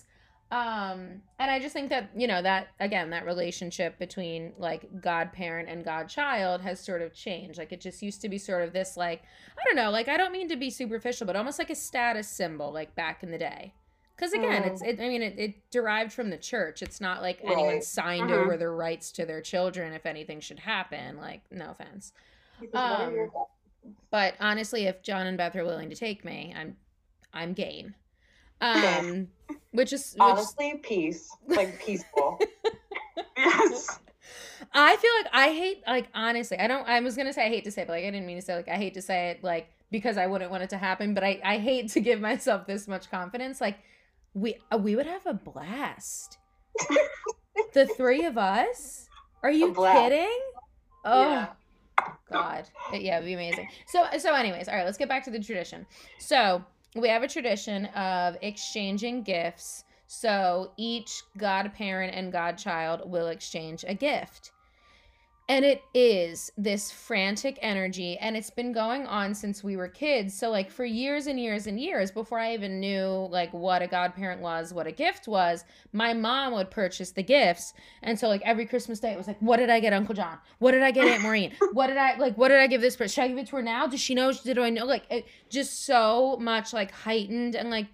Speaker 1: Um, and I just think that, you know, that, again, that relationship between, like, godparent and godchild has sort of changed. Like, it just used to be sort of this, like, I don't know, like, I don't mean to be superficial, but almost like a status symbol, like, back in the day. Because, again,
Speaker 5: Mm.
Speaker 1: it's, it, I mean, it, it derived from the church. It's not like anyone
Speaker 5: Right.
Speaker 1: signed
Speaker 4: Mhm.
Speaker 1: over their rights to their children if anything should happen. Like, no offense.
Speaker 5: Because what are your-
Speaker 1: But honestly, if John and Beth are willing to take me, I'm, I'm game.
Speaker 5: Yeah.
Speaker 1: Um, which is, which,
Speaker 5: Honestly, peace. Like, peaceful.
Speaker 4: Yes.
Speaker 1: I feel like I hate, like, honestly, I don't, I was going to say I hate to say it, but, like, I didn't mean to say, like, I hate to say it, like, because I wouldn't want it to happen, but I, I hate to give myself this much confidence. Like, we, uh, we would have a blast. The three of us? Are you
Speaker 5: A blast.
Speaker 1: kidding? Oh,
Speaker 4: Yeah.
Speaker 1: God. It- yeah, it'd be amazing. So, so anyways, all right, let's get back to the tradition. So, we have a tradition of exchanging gifts. So, each godparent and godchild will exchange a gift. And it is this frantic energy, and it's been going on since we were kids. So, like, for years and years and years, before I even knew, like, what a godparent was, what a gift was, my mom would purchase the gifts. And so, like, every Christmas day, it was like, what did I get Uncle John? What did I get Aunt Maureen? What did I, like, what did I give this person? Should I give it to her now? Does she know? Did I know? Like, it, just so much, like, heightened, and, like,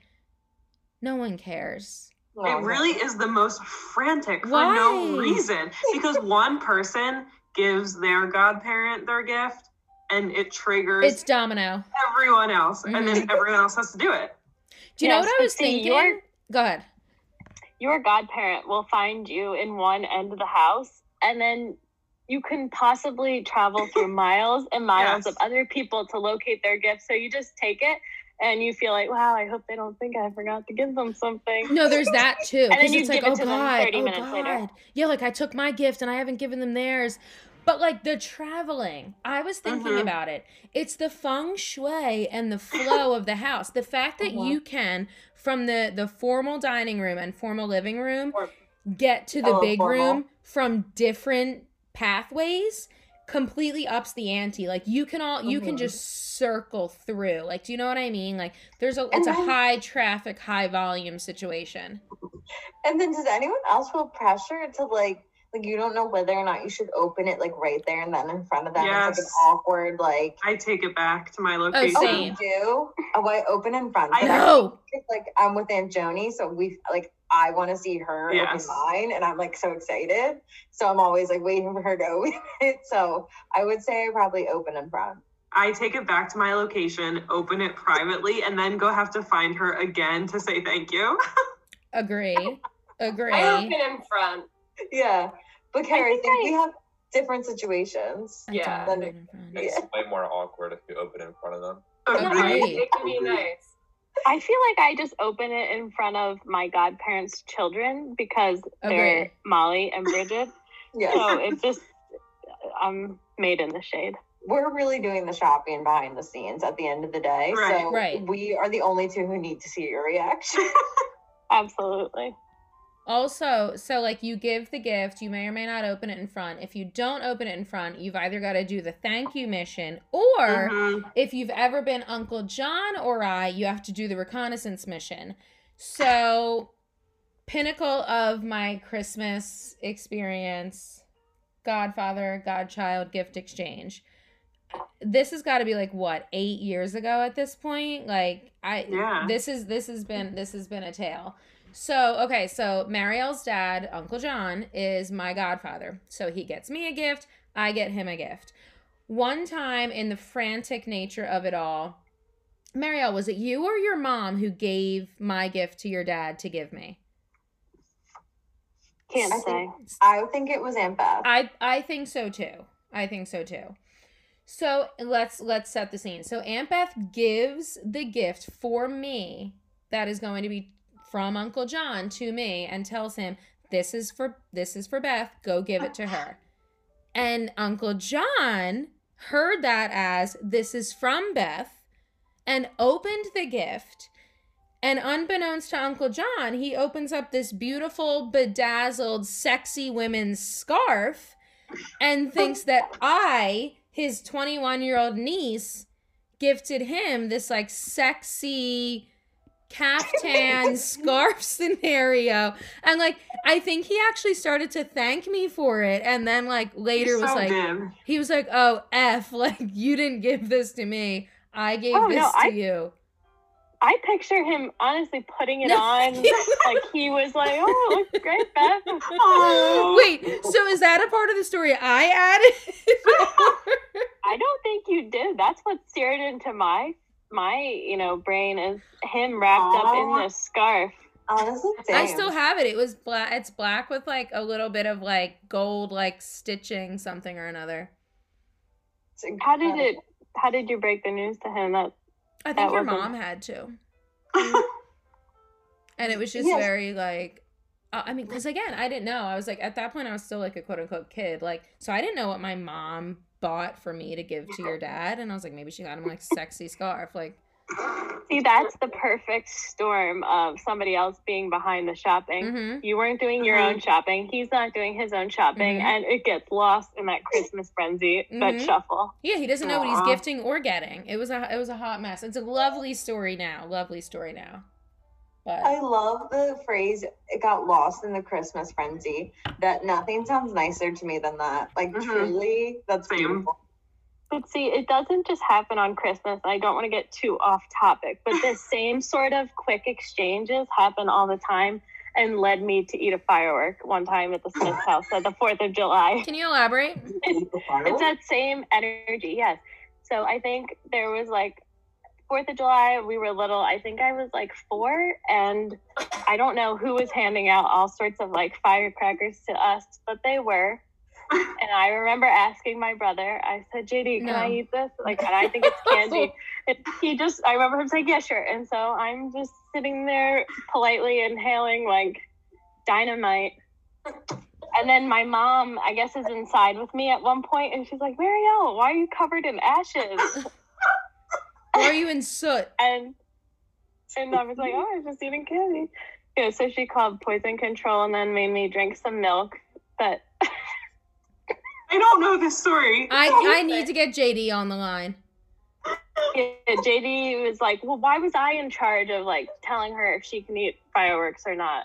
Speaker 1: no one cares.
Speaker 5: No,
Speaker 4: It really is the most frantic for
Speaker 1: Why?
Speaker 4: no reason. Because one person gives their godparent their gift and it triggers
Speaker 1: It's domino.
Speaker 4: everyone else. And then everyone else has to do it.
Speaker 1: Do you know
Speaker 3: Yes,
Speaker 1: what I
Speaker 3: but
Speaker 1: was
Speaker 3: see,
Speaker 1: thinking?
Speaker 3: your-
Speaker 1: Go ahead.
Speaker 3: Your godparent will find you in one end of the house, and then you can possibly travel through miles and miles
Speaker 4: Yes.
Speaker 3: of other people to locate their gifts. So you just take it and you feel like, wow, I hope they don't think I forgot to give them something.
Speaker 1: No, there's that too.
Speaker 3: And then
Speaker 1: 'Cause
Speaker 3: you
Speaker 1: it's like,
Speaker 3: give it
Speaker 1: oh
Speaker 3: to them
Speaker 1: God,
Speaker 3: thirty
Speaker 1: oh
Speaker 3: minutes
Speaker 1: God.
Speaker 3: later.
Speaker 1: Yeah, like I took my gift and I haven't given them theirs. But like the traveling, I was thinking
Speaker 4: Mhm.
Speaker 1: about it. It's the feng shui and the flow of the house. The fact that
Speaker 5: Mhm.
Speaker 1: you can, from the the formal dining room and formal living room,
Speaker 5: Or-
Speaker 1: get to the
Speaker 5: Hello,
Speaker 1: big
Speaker 5: formal.
Speaker 1: room from different pathways completely ups the ante. Like you can all you can
Speaker 5: Mhm.
Speaker 1: just circle through. Like, do you know what I mean? Like there's a
Speaker 5: And
Speaker 1: it's a
Speaker 5: then-
Speaker 1: high traffic, high volume situation.
Speaker 5: And then does anyone else feel pressure to like like you don't know whether or not you should open it like right there and then in front of them? It's like an
Speaker 4: Yes.
Speaker 5: awkward like
Speaker 4: I take it back to my location.
Speaker 5: oh
Speaker 1: same.
Speaker 5: you do? Oh I open in front.
Speaker 4: I
Speaker 5: But
Speaker 1: know.
Speaker 5: it's like I'm with Aunt Joni, so we like I want to see her
Speaker 4: Yes.
Speaker 5: open mine and I'm like so excited. So I'm always like waiting for her to open it. So I would say I probably open in front.
Speaker 4: I take it back to my location, open it privately, and then go have to find her again to say thank you.
Speaker 1: Agree. Agree.
Speaker 6: I open in front.
Speaker 5: Yeah. But Carrie, I
Speaker 3: think
Speaker 5: think,
Speaker 3: I-
Speaker 5: we have different situations.
Speaker 1: I
Speaker 6: Yeah.
Speaker 1: don't open in front.
Speaker 7: It's way more awkward if you open it in front of them.
Speaker 1: Agreed.
Speaker 6: It can be nice.
Speaker 3: I feel like I just open it in front of my godparents' children because they're
Speaker 1: Agree.
Speaker 3: Molly and Bridget.
Speaker 5: Yeah.
Speaker 3: So it just, I'm made in the shade.
Speaker 5: We're really doing the shopping behind the scenes at the end of the day.
Speaker 4: Right.
Speaker 5: So
Speaker 1: Right.
Speaker 5: we are the only two who need to see your reaction.
Speaker 3: Absolutely.
Speaker 1: Also, so like you give the gift, you may or may not open it in front. If you don't open it in front, you've either got to do the thank you mission, or
Speaker 4: Mhm.
Speaker 1: if you've ever been Uncle John or I, you have to do the reconnaissance mission. So, pinnacle of my Christmas experience, Godfather, Godchild gift exchange. This has got to be like what, eight years ago at this point? Like I
Speaker 4: Yeah.
Speaker 1: this is this has been this has been a tale. So, okay, so Marielle's dad, Uncle John, is my godfather. So he gets me a gift, I get him a gift. One time in the frantic nature of it all, Marielle, was it you or your mom who gave my gift to your dad to give me?
Speaker 3: Can't
Speaker 5: I
Speaker 3: say.
Speaker 5: think, I think it was Aunt Beth.
Speaker 1: I I think so too. I think so too. So let's let's set the scene. So Aunt Beth gives the gift for me that is going to be from Uncle John to me and tells him this is for this is for Beth. Go give it to her. And Uncle John heard that as this is from Beth and opened the gift. And unbeknownst to Uncle John, he opens up this beautiful, bedazzled, sexy women's scarf and thinks that I, his twenty-one-year-old niece, gifted him this, like, sexy caftan scarf scenario. And like, I think he actually started to thank me for it. And then like later was
Speaker 4: So
Speaker 1: like,
Speaker 4: good.
Speaker 1: he was like, oh, F, like you didn't give this to me. I gave
Speaker 3: Oh,
Speaker 1: this
Speaker 3: no,
Speaker 1: to
Speaker 3: I-
Speaker 1: you.
Speaker 3: I picture him honestly putting it on like he was like, oh, it looks great, Beth.
Speaker 4: Oh.
Speaker 1: Wait, so is that a part of the story I added?
Speaker 3: I don't think you did. That's what steered into my my you know brain is him wrapped up
Speaker 4: Aw.
Speaker 3: in this scarf.
Speaker 5: Honestly, same.
Speaker 1: I still have it. It was black. It's black with like a little bit of like gold, like stitching something or another.
Speaker 5: It's
Speaker 3: How did
Speaker 5: incredible.
Speaker 3: it? How did you break the news to him? That
Speaker 1: I
Speaker 3: That
Speaker 1: think your
Speaker 3: wasn't-
Speaker 1: mom had to. And it was just
Speaker 5: Yes.
Speaker 1: very like, uh, I mean, because again, I didn't know. I was like, at that point, I was still like a quote unquote kid. Like, so I didn't know what my mom bought for me to give to your dad. And I was like, maybe she got him like sexy scarf. Like,
Speaker 3: see, that's the perfect storm of somebody else being behind the shopping.
Speaker 1: mm-hmm.
Speaker 3: You weren't doing your own shopping. He's not doing his own shopping,
Speaker 1: Mhm.
Speaker 3: and it gets lost in that Christmas frenzy, that
Speaker 1: Mhm.
Speaker 3: shuffle.
Speaker 1: Yeah, he doesn't know what he's
Speaker 4: Aw.
Speaker 1: gifting or getting. It was a it was a hot mess. It's a lovely story now. Lovely story now. But
Speaker 5: I love the phrase, it got lost in the Christmas frenzy. That nothing sounds nicer to me than that. Like,
Speaker 4: Mhm.
Speaker 5: truly, that's
Speaker 4: Same.
Speaker 5: beautiful.
Speaker 3: But see, it doesn't just happen on Christmas. I don't want to get too off topic, but the same sort of quick exchanges happen all the time and led me to eat a firework one time at the Smith's house at the fourth of July.
Speaker 1: can you elaborate?
Speaker 3: It's that same energy, yes. So I think there was like fourth of July, we were little. I think I was like four, and I don't know who was handing out all sorts of like firecrackers to us, but they were. And I remember asking my brother, I said, J D, can
Speaker 1: No.
Speaker 3: I eat this? Like, and I think it's candy. And he just, I remember him saying, yeah, sure. And so I'm just sitting there politely inhaling like dynamite. And then my mom, I guess, is inside with me at one point, and she's like, Marielle, why are you covered in ashes?
Speaker 1: Or are you in soot?
Speaker 3: And and I was like, oh, I was just eating candy. Yeah, so she called poison control and then made me drink some milk. But
Speaker 4: I don't know this story.
Speaker 1: I I need to get J D on the line.
Speaker 3: yeah, J D was like, well, why was I in charge of like telling her if she can eat fireworks or not?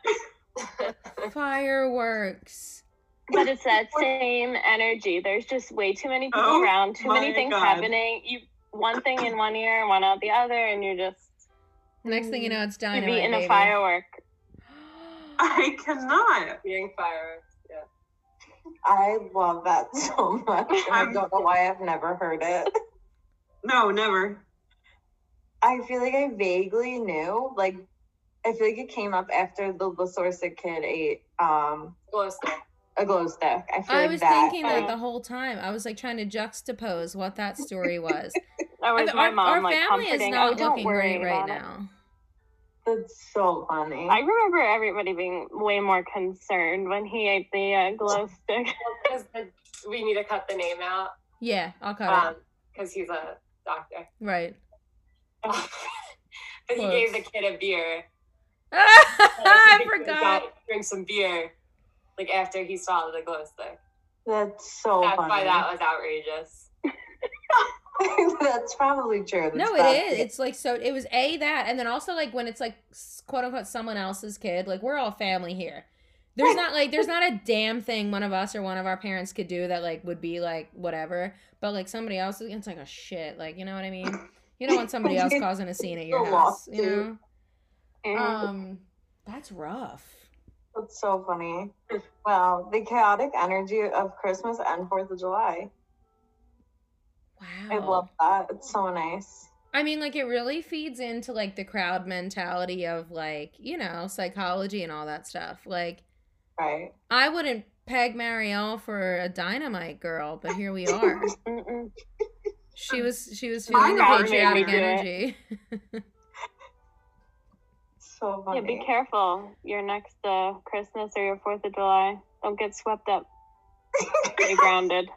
Speaker 1: Fireworks.
Speaker 3: But it's that same energy. There's just way too many people
Speaker 4: Oh
Speaker 3: around, too many
Speaker 4: my
Speaker 3: things
Speaker 4: God.
Speaker 3: happening. You one thing in one ear, one out the other, and you're just
Speaker 1: Next thing you know, it's
Speaker 3: you're
Speaker 1: dynamite.
Speaker 3: eating a
Speaker 1: baby.
Speaker 3: firework.
Speaker 4: I cannot.
Speaker 6: Eating fireworks. Yeah.
Speaker 5: I love that so much. and I
Speaker 4: I'm-
Speaker 5: don't know why I've never heard it.
Speaker 4: No, never.
Speaker 5: I feel like I vaguely knew. Like, I feel like it came up after the Lasorsa kid ate um
Speaker 6: Glow stick.
Speaker 5: a glow stick. I feel
Speaker 1: I
Speaker 5: like
Speaker 1: was
Speaker 5: that.
Speaker 1: thinking
Speaker 5: like,
Speaker 1: that the whole time. I was like trying to juxtapose what that story was.
Speaker 3: That was
Speaker 1: I-
Speaker 3: my
Speaker 1: our,
Speaker 3: mom
Speaker 1: our
Speaker 3: like
Speaker 1: family is
Speaker 3: comforting.
Speaker 1: not
Speaker 3: oh, don't
Speaker 1: looking
Speaker 3: worry
Speaker 1: great right
Speaker 3: about it.
Speaker 1: now.
Speaker 5: That's so funny.
Speaker 3: I remember everybody being way more concerned when he ate the uh, glow stick.
Speaker 6: Because we need to cut the name out.
Speaker 1: Yeah, I'll cut
Speaker 6: Um, because he's a doctor.
Speaker 1: it. Right.
Speaker 6: but he
Speaker 1: Close.
Speaker 6: gave the kid a beer.
Speaker 1: I
Speaker 6: He
Speaker 1: forgot.
Speaker 6: got- Drink some beer. Like after he swallowed the glow stick.
Speaker 5: That's so
Speaker 6: That's
Speaker 5: funny.
Speaker 6: why that was outrageous.
Speaker 5: That's probably true. That's
Speaker 1: No, it
Speaker 5: probably-
Speaker 1: is. It's like so. It was a that, and then also like when it's like s- quote unquote someone else's kid. Like we're all family here. There's not like there's not a damn thing one of us or one of our parents could do that like would be like whatever. But like somebody else, it's like a shit. Like you know what I mean? You don't want somebody else causing a scene at your
Speaker 5: The
Speaker 1: house. You know?
Speaker 5: lawsuit.
Speaker 3: Mhm.
Speaker 1: Um, that's rough.
Speaker 5: That's so funny. Wow, the chaotic energy of Christmas and Fourth of July.
Speaker 1: Wow.
Speaker 5: I love that. It's so nice.
Speaker 1: I mean, like, it really feeds into, like, the crowd mentality of, like, you know, psychology and all that stuff. Like,
Speaker 5: Right.
Speaker 1: I wouldn't peg Marielle for a dynamite girl, but here we are.
Speaker 3: Mm-mm.
Speaker 1: She was she was
Speaker 4: My
Speaker 1: feeling the
Speaker 3: God made me
Speaker 1: patriotic
Speaker 3: do it.
Speaker 1: energy.
Speaker 5: So funny.
Speaker 3: Yeah, be careful. Your next uh, Christmas or your Fourth of July. Don't get swept up. Stay grounded.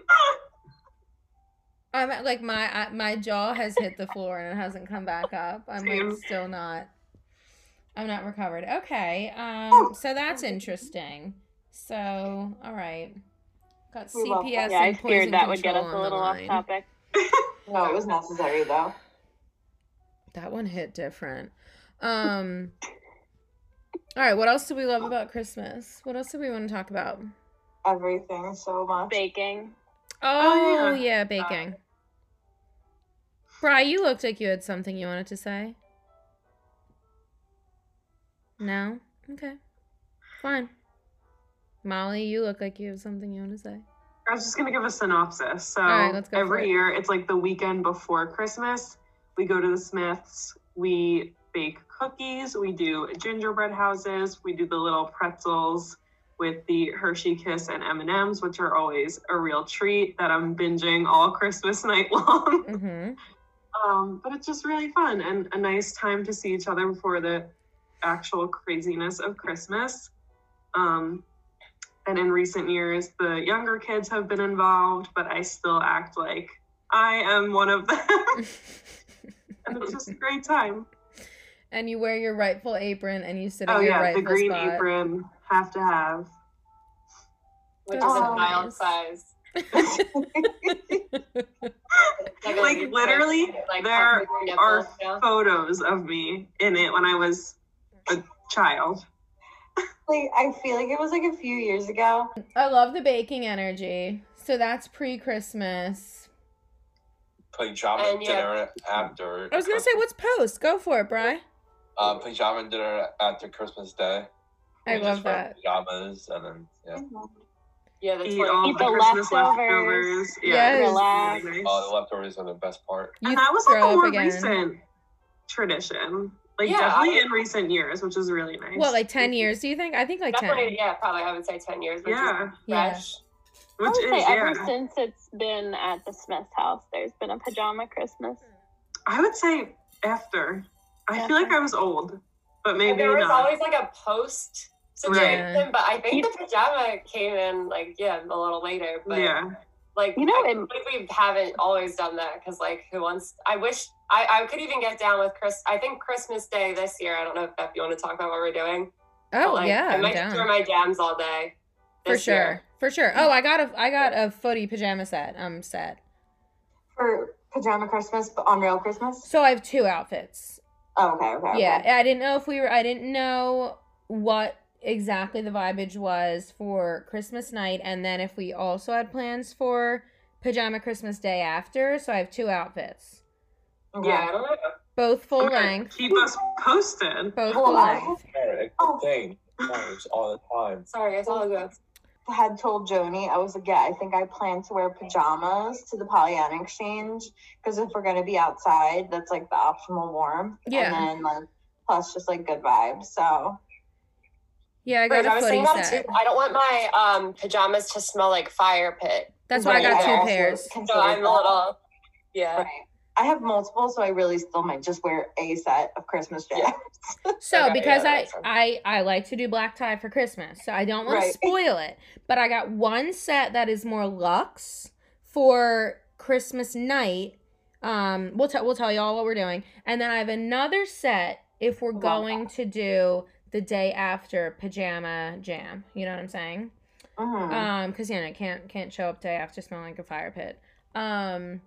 Speaker 1: I'm at, like my I, my jaw has hit the floor and it hasn't come back up. I'm
Speaker 4: Same.
Speaker 1: like still not. I'm not recovered. Okay, um, so that's interesting. So, all right, got
Speaker 5: We love
Speaker 1: C P S
Speaker 5: that.
Speaker 3: Yeah, I
Speaker 1: and poison
Speaker 3: feared that would get
Speaker 1: control
Speaker 3: us a
Speaker 1: on the
Speaker 3: little off
Speaker 1: line.
Speaker 3: topic.
Speaker 5: No, it was necessary though.
Speaker 1: That one hit different. Um. All right. What else do we love about Christmas? What else do we want to talk about?
Speaker 5: Everything so much.
Speaker 3: Baking.
Speaker 1: Oh,
Speaker 4: Oh,
Speaker 1: yeah,
Speaker 4: yeah.
Speaker 1: baking. Bri, you looked like you had something you wanted to say. No? Okay. Fine. Molly, you look like you have something you want to say.
Speaker 4: I was just gonna give a synopsis. So
Speaker 1: All right, let's go for
Speaker 4: every
Speaker 1: it.
Speaker 4: year, it's like the weekend before Christmas. We go to the Smiths. We bake cookies. We do gingerbread houses. We do the little pretzels with the Hershey Kiss and M and M's, which are always a real treat that I'm binging all Christmas night long.
Speaker 1: Mm-hmm.
Speaker 4: Um, but it's just really fun and a nice time to see each other before the actual craziness of Christmas. Um, and in recent years, the younger kids have been involved, but I still act like I am one of them. And it's just a great time.
Speaker 1: And you wear your rightful apron and you sit
Speaker 4: Oh
Speaker 1: in your
Speaker 4: yeah,
Speaker 1: rightful
Speaker 4: the green
Speaker 1: spot.
Speaker 4: apron have to have.
Speaker 6: Which
Speaker 1: That's
Speaker 6: is a
Speaker 5: so
Speaker 6: child
Speaker 1: nice.
Speaker 6: size. Like, a
Speaker 4: Like
Speaker 6: big
Speaker 4: literally,
Speaker 6: person, like,
Speaker 4: there
Speaker 6: covering your
Speaker 4: are
Speaker 6: nipples, yeah.
Speaker 4: photos of me in it when I was a child.
Speaker 5: Like, I feel like it was like a few years ago.
Speaker 1: I love the baking energy. So that's pre-Christmas.
Speaker 7: Pajama
Speaker 6: And, yeah.
Speaker 7: dinner after.
Speaker 1: I was gonna say, what's post? Go for it, Bri.
Speaker 7: Um, pajama dinner after Christmas Day.
Speaker 1: I
Speaker 7: We
Speaker 1: love
Speaker 7: just wear
Speaker 1: that.
Speaker 7: Pajamas and then yeah.
Speaker 6: Yeah, the
Speaker 4: Eat
Speaker 6: twenty.
Speaker 4: all
Speaker 3: Eat
Speaker 4: the
Speaker 3: the
Speaker 4: Christmas
Speaker 3: leftovers.
Speaker 4: leftovers. Yeah,
Speaker 1: Yes.
Speaker 4: it's
Speaker 3: Relax.
Speaker 4: really nice.
Speaker 7: Oh, the leftovers are the best part.
Speaker 1: You
Speaker 4: And that was like
Speaker 1: throw
Speaker 4: a
Speaker 1: up
Speaker 4: more
Speaker 1: again.
Speaker 4: recent tradition. Like
Speaker 6: Yeah,
Speaker 4: definitely
Speaker 6: I-
Speaker 4: in recent years, which is really nice.
Speaker 1: What, like ten years, do you think? I think like ten.
Speaker 6: Definitely, yeah, probably I would say ten years, which
Speaker 4: Yeah.
Speaker 6: is
Speaker 1: Yeah.
Speaker 6: fresh.
Speaker 4: Which
Speaker 3: I would
Speaker 4: is
Speaker 3: say ever
Speaker 4: yeah.
Speaker 3: since it's been at the Smith's house, there's been a pajama Christmas.
Speaker 4: I would say after. I feel like I was old, but
Speaker 6: And
Speaker 4: maybe
Speaker 6: there was
Speaker 4: not.
Speaker 6: always like a post situation,
Speaker 1: Right.
Speaker 6: but I think the pajama came in like yeah a little later. But
Speaker 4: Yeah.
Speaker 6: like
Speaker 3: You know,
Speaker 6: I
Speaker 3: it-
Speaker 6: think we haven't always done that because like who wants? I wish I I could even get down with Chris. I think Christmas Day this year. I don't know if Beth, you want to talk about what we're doing.
Speaker 1: Oh
Speaker 6: But, like,
Speaker 1: yeah,
Speaker 6: I
Speaker 1: I'm
Speaker 6: might
Speaker 1: down.
Speaker 6: just wear my jams all day.
Speaker 1: For
Speaker 6: this
Speaker 1: sure.
Speaker 6: year.
Speaker 1: For sure. Oh, I got a I got a footy pajama set. I'm set.
Speaker 5: For pajama Christmas, but on real Christmas?
Speaker 1: So I have two outfits.
Speaker 5: Oh, okay, okay, okay.
Speaker 1: Yeah, I didn't know if we were I didn't know what exactly the vibage was for Christmas night and then if we also had plans for pajama Christmas day after. So I have two outfits.
Speaker 5: Okay.
Speaker 6: Yeah, I don't know.
Speaker 1: Both full
Speaker 4: Okay,
Speaker 1: length.
Speaker 4: keep us posted.
Speaker 1: Both
Speaker 5: Well,
Speaker 1: full
Speaker 5: I
Speaker 1: length.
Speaker 7: Parrot,
Speaker 5: Oh.
Speaker 7: thing. Parrots all the time.
Speaker 6: Sorry, it's all good.
Speaker 5: had told Joni, I was like, yeah, I think I plan to wear pajamas to the Pollyanna Exchange because if we're going to be outside, that's like the optimal warmth.
Speaker 1: Yeah.
Speaker 5: And then like, plus just like good vibes. So
Speaker 1: Yeah, I got
Speaker 6: Right, I
Speaker 1: a
Speaker 6: was
Speaker 1: footy
Speaker 6: thinking about it
Speaker 1: set.
Speaker 6: too. I don't want my um pajamas to smell like fire pit.
Speaker 1: That's why I got
Speaker 5: Right,
Speaker 1: two
Speaker 5: also
Speaker 1: pairs.
Speaker 6: So
Speaker 5: considered
Speaker 6: I'm a
Speaker 5: that.
Speaker 6: little yeah.
Speaker 5: Right. I have multiple, so I really still might just wear a set of Christmas
Speaker 6: Yeah.
Speaker 5: jams.
Speaker 1: So
Speaker 6: Okay,
Speaker 1: because
Speaker 6: yeah, that
Speaker 1: I,
Speaker 6: makes sense.
Speaker 1: I I like to do black tie for Christmas, so I don't want to
Speaker 5: Right.
Speaker 1: spoil it. But I got one set that is more luxe for Christmas night. Um, we'll tell we'll tell y'all what we're doing, and then I have another set if we're
Speaker 5: Love
Speaker 1: going to do the day after pajama jam. You know what I'm saying?
Speaker 5: Mhm.
Speaker 1: Um, because you know can't can't show up day after smelling like a fire pit. Um.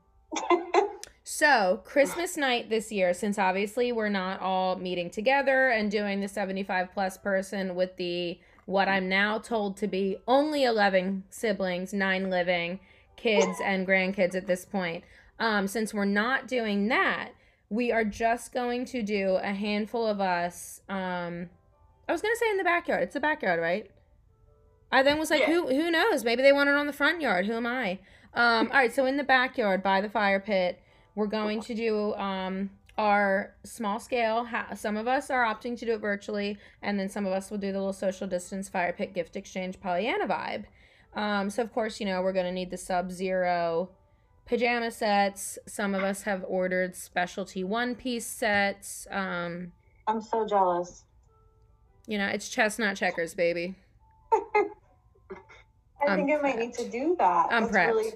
Speaker 1: So, Christmas night this year, since obviously we're not all meeting together and doing the seventy-five plus person with the what I'm now told to be only eleven siblings, nine living kids and grandkids at this point. Um, since we're not doing that, we are just going to do a handful of us. Um, I was going to say in the backyard. It's the backyard, right? I then was like,
Speaker 6: Yeah.
Speaker 1: who who knows? Maybe they want it on the front yard. Who am I? Um, all right, so in the backyard by the fire pit, we're going to do um, our small scale. Ha- some of us are opting to do it virtually, and then some of us will do the little social distance fire pit gift exchange Pollyanna vibe. Um, so, of course, you know, we're going to need the Sub-Zero pajama sets. Some of us have ordered specialty one-piece sets. Um,
Speaker 5: I'm so jealous.
Speaker 1: you know, it's chestnut checkers, baby.
Speaker 5: I
Speaker 1: I'm
Speaker 5: think I might need to do that.
Speaker 1: I'm
Speaker 5: That's
Speaker 1: prepped.
Speaker 5: really-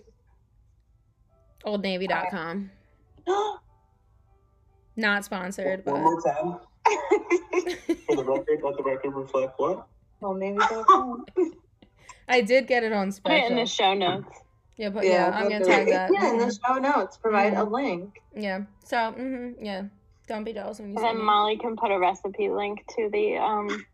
Speaker 1: old navy dot com. Not sponsored,
Speaker 2: One
Speaker 1: but
Speaker 2: more time for the record. Let the record reflect what?
Speaker 5: well, maybe that's
Speaker 1: I did get it on
Speaker 3: Put it in the
Speaker 1: special.
Speaker 3: show notes.
Speaker 1: Yeah, but yeah, I'm
Speaker 5: put
Speaker 1: gonna
Speaker 5: the-
Speaker 1: tag that.
Speaker 5: Yeah, in the show notes, provide a link.
Speaker 1: Yeah. So, hmm yeah. Don't be jealous when you
Speaker 3: And
Speaker 1: see
Speaker 3: then
Speaker 1: me.
Speaker 3: Molly can put a recipe link to the um,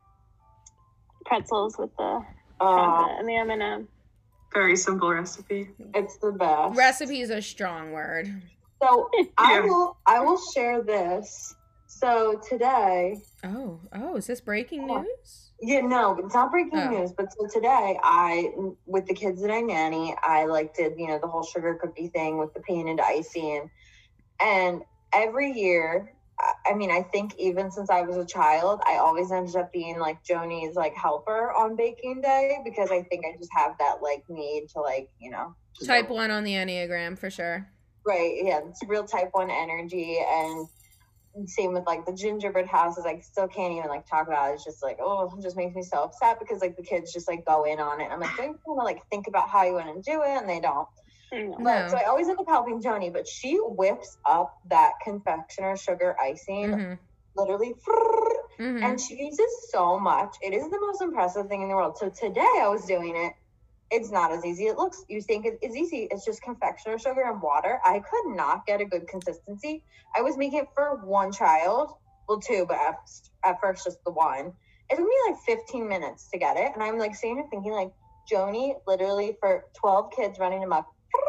Speaker 3: pretzels with the
Speaker 4: Uh,
Speaker 3: chocolate and the M and M.
Speaker 4: very simple recipe.
Speaker 5: It's the best.
Speaker 1: Recipe is a strong word.
Speaker 5: So I
Speaker 4: Yeah.
Speaker 5: will I will share this. So today,
Speaker 1: Oh, oh, is this breaking
Speaker 5: Oh.
Speaker 1: news?
Speaker 5: yeah, no, it's not breaking
Speaker 1: Oh.
Speaker 5: news. But so today, I with the kids that I nanny, I like did you know the whole sugar cookie thing with the painted icing, and every year, I- I mean, I think even since I was a child, I always ended up being like Joni's like helper on baking day because I think I just have that like need to like you know
Speaker 1: Type one on the Enneagram for sure.
Speaker 5: right, yeah, it's real type one energy. And same with like the gingerbread houses, I still can't even like talk about it. It's just like, oh, it just makes me so upset because like the kids just like go in on it. I'm like, don't you want to like think about how you want to do it? And they don't.
Speaker 3: No.
Speaker 5: But
Speaker 1: No.
Speaker 5: so I always end up helping Joni, but she whips up that confectioner sugar icing
Speaker 1: Mm-hmm.
Speaker 5: literally,
Speaker 1: Mm-hmm.
Speaker 5: and she uses so much. It is the most impressive thing in the world. So today I was doing it. It's not as easy. It looks, you think it- it's easy. It's just confectioner sugar and water. I could not get a good consistency. I was making it for one child. Well, two, but at, at first just the one. It took me like fifteen minutes to get it. And I'm like sitting here thinking like, Joni literally for twelve kids running them up,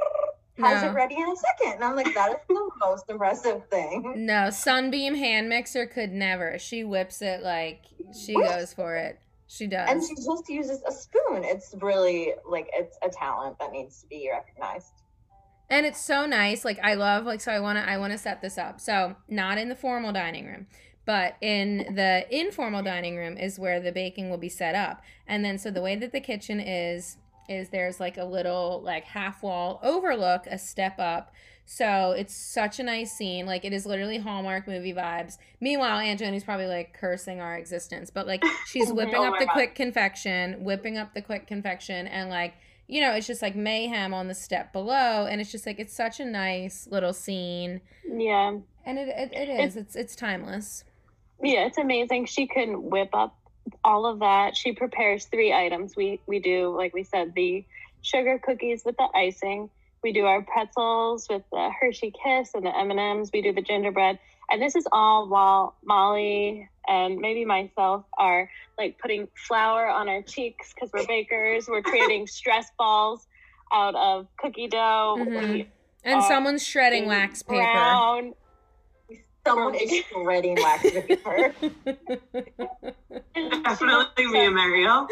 Speaker 5: has
Speaker 1: No.
Speaker 5: it ready in a second. And I'm like, that is the most impressive thing.
Speaker 1: No, Sunbeam hand mixer could never. She whips it like she
Speaker 5: Whips.
Speaker 1: goes for it. She does.
Speaker 5: And she just uses a spoon. It's really like, it's a talent that needs to be recognized.
Speaker 1: And it's so nice. Like I love like so I want to I want to set this up. So, not in the formal dining room, but in the informal dining room is where the baking will be set up. And then so the way that the kitchen is is there's like a little like half wall overlook, a step up. So it's such a nice scene. Like it is literally Hallmark movie vibes. Meanwhile, Aunt Joni's probably like cursing our existence, but like she's whipping
Speaker 6: Oh
Speaker 1: up
Speaker 6: my
Speaker 1: the
Speaker 6: God.
Speaker 1: quick confection, whipping up the quick confection, and like you know, it's just like mayhem on the step below, and it's just like it's such a nice little scene,
Speaker 3: Yeah.
Speaker 1: and it it, it is it's it's timeless.
Speaker 3: Yeah, it's amazing. She can whip up all of that. She prepares three items. We we do, like we said, the sugar cookies with the icing. We do our pretzels with the Hershey Kiss and the M and M's. We do the gingerbread. And this is all while Molly and maybe myself are like putting flour on our cheeks because we're bakers. We're creating stress balls out of cookie dough.
Speaker 1: Mhm.
Speaker 3: We
Speaker 1: And
Speaker 3: Uh,
Speaker 1: someone's shredding
Speaker 3: in
Speaker 1: wax paper.
Speaker 3: brown.
Speaker 5: Someone is shredding wax paper.
Speaker 4: Definitely me and Mariel.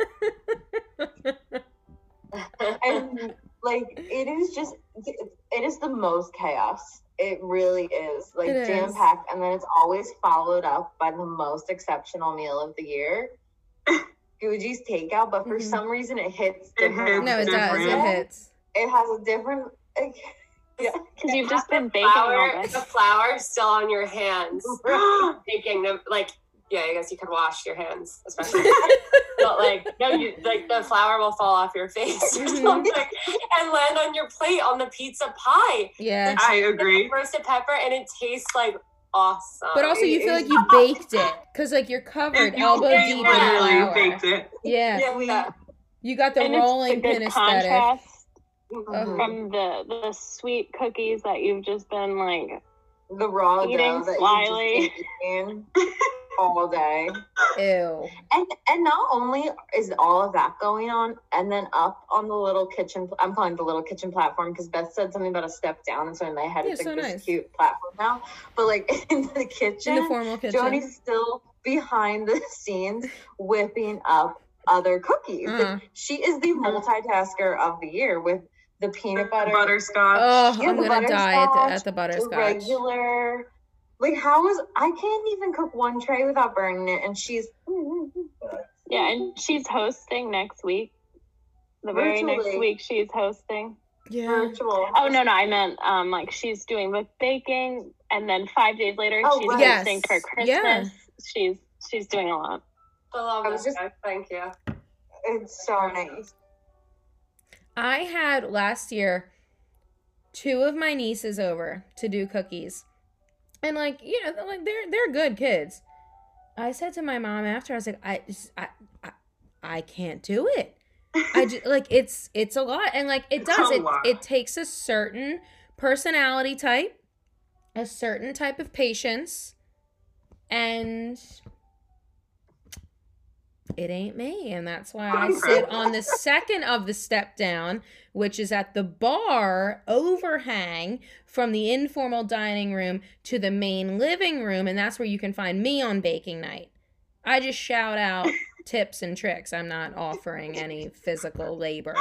Speaker 5: And like it is just it is the most chaos. It really is like
Speaker 1: It is.
Speaker 5: jam packed, and then it's always followed up by the most exceptional meal of the year, Fuji's takeout. But for
Speaker 1: Mhm.
Speaker 5: some reason, it hits
Speaker 4: It
Speaker 5: different.
Speaker 4: hits
Speaker 1: No, it does. It
Speaker 4: different.
Speaker 1: hits.
Speaker 5: It has a different. Like, yeah,
Speaker 3: Because you've just been
Speaker 6: the
Speaker 3: baking all
Speaker 6: flour,
Speaker 3: day.
Speaker 6: the flour's still on your hands.
Speaker 5: right.
Speaker 6: Baking them, like, yeah, I guess you could wash your hands, especially. But like, no, you like the flour will fall off your face or
Speaker 1: Mhm.
Speaker 6: something and land on your plate on the pizza pie.
Speaker 1: Yeah.
Speaker 4: I agree.
Speaker 6: Roasted pepper, and it tastes like awesome.
Speaker 1: But also, you
Speaker 5: It
Speaker 1: feel like
Speaker 5: is-
Speaker 1: you baked it because like you're covered
Speaker 4: You
Speaker 1: elbow
Speaker 4: baked-
Speaker 1: deep in
Speaker 4: literally
Speaker 1: flour.
Speaker 4: baked it.
Speaker 1: Yeah,
Speaker 5: Yeah, we.
Speaker 6: Yeah.
Speaker 1: you got the
Speaker 3: And it's
Speaker 1: rolling
Speaker 3: a good
Speaker 1: pin aesthetic.
Speaker 3: contrast
Speaker 5: Mhm.
Speaker 3: from the the sweet cookies that you've just been like
Speaker 5: The raw
Speaker 3: Eating
Speaker 5: dough that
Speaker 3: slyly.
Speaker 5: you just eating all day.
Speaker 1: Ew.
Speaker 5: And and not only is all of that going on, and then up on the little kitchen, I'm calling it the little kitchen platform because Beth said something about a step down, and so in my head
Speaker 1: Yeah,
Speaker 5: it's like
Speaker 1: so
Speaker 5: this
Speaker 1: nice.
Speaker 5: cute platform now. But like in the kitchen,
Speaker 1: In the formal kitchen.
Speaker 5: Joni's still behind the scenes whipping up other cookies. Like,
Speaker 1: Uh-huh.
Speaker 5: she is the multitasker of the year with the peanut butter,
Speaker 4: Butterscotch.
Speaker 1: Oh,
Speaker 5: Yeah,
Speaker 1: I'm
Speaker 5: the
Speaker 1: gonna die at the,
Speaker 5: butterscotch,
Speaker 1: at the
Speaker 5: the
Speaker 1: butterscotch.
Speaker 5: regular. Like how is I can't even cook one tray without burning it, and she's
Speaker 3: yeah, and she's hosting next week. The very next
Speaker 5: Virtually.
Speaker 3: week she's hosting.
Speaker 1: Yeah.
Speaker 5: virtual.
Speaker 3: Oh no, no, I meant um like she's doing with baking, and then five days later
Speaker 5: Oh,
Speaker 3: she's
Speaker 5: right.
Speaker 3: hosting
Speaker 1: Yes.
Speaker 3: for Christmas.
Speaker 1: Yeah.
Speaker 3: She's she's doing a lot.
Speaker 6: I love
Speaker 5: I was
Speaker 6: this
Speaker 5: just-
Speaker 6: guy. Thank you.
Speaker 5: It's so nice.
Speaker 1: I had last year two of my nieces over to do cookies. And like, you know, like they're they're good kids. I said to my mom after, I was like, I just, I, I I can't do it. I just like it's it's a lot, and like it
Speaker 4: It's
Speaker 1: does
Speaker 4: a
Speaker 1: it
Speaker 4: lot.
Speaker 1: it takes a certain personality type a certain type of patience, and it ain't me. And that's why I sit on the second of the step down, which is at the bar overhang from the informal dining room to the main living room. And that's where you can find me on baking night. I just shout out tips and tricks. I'm not offering any physical labor.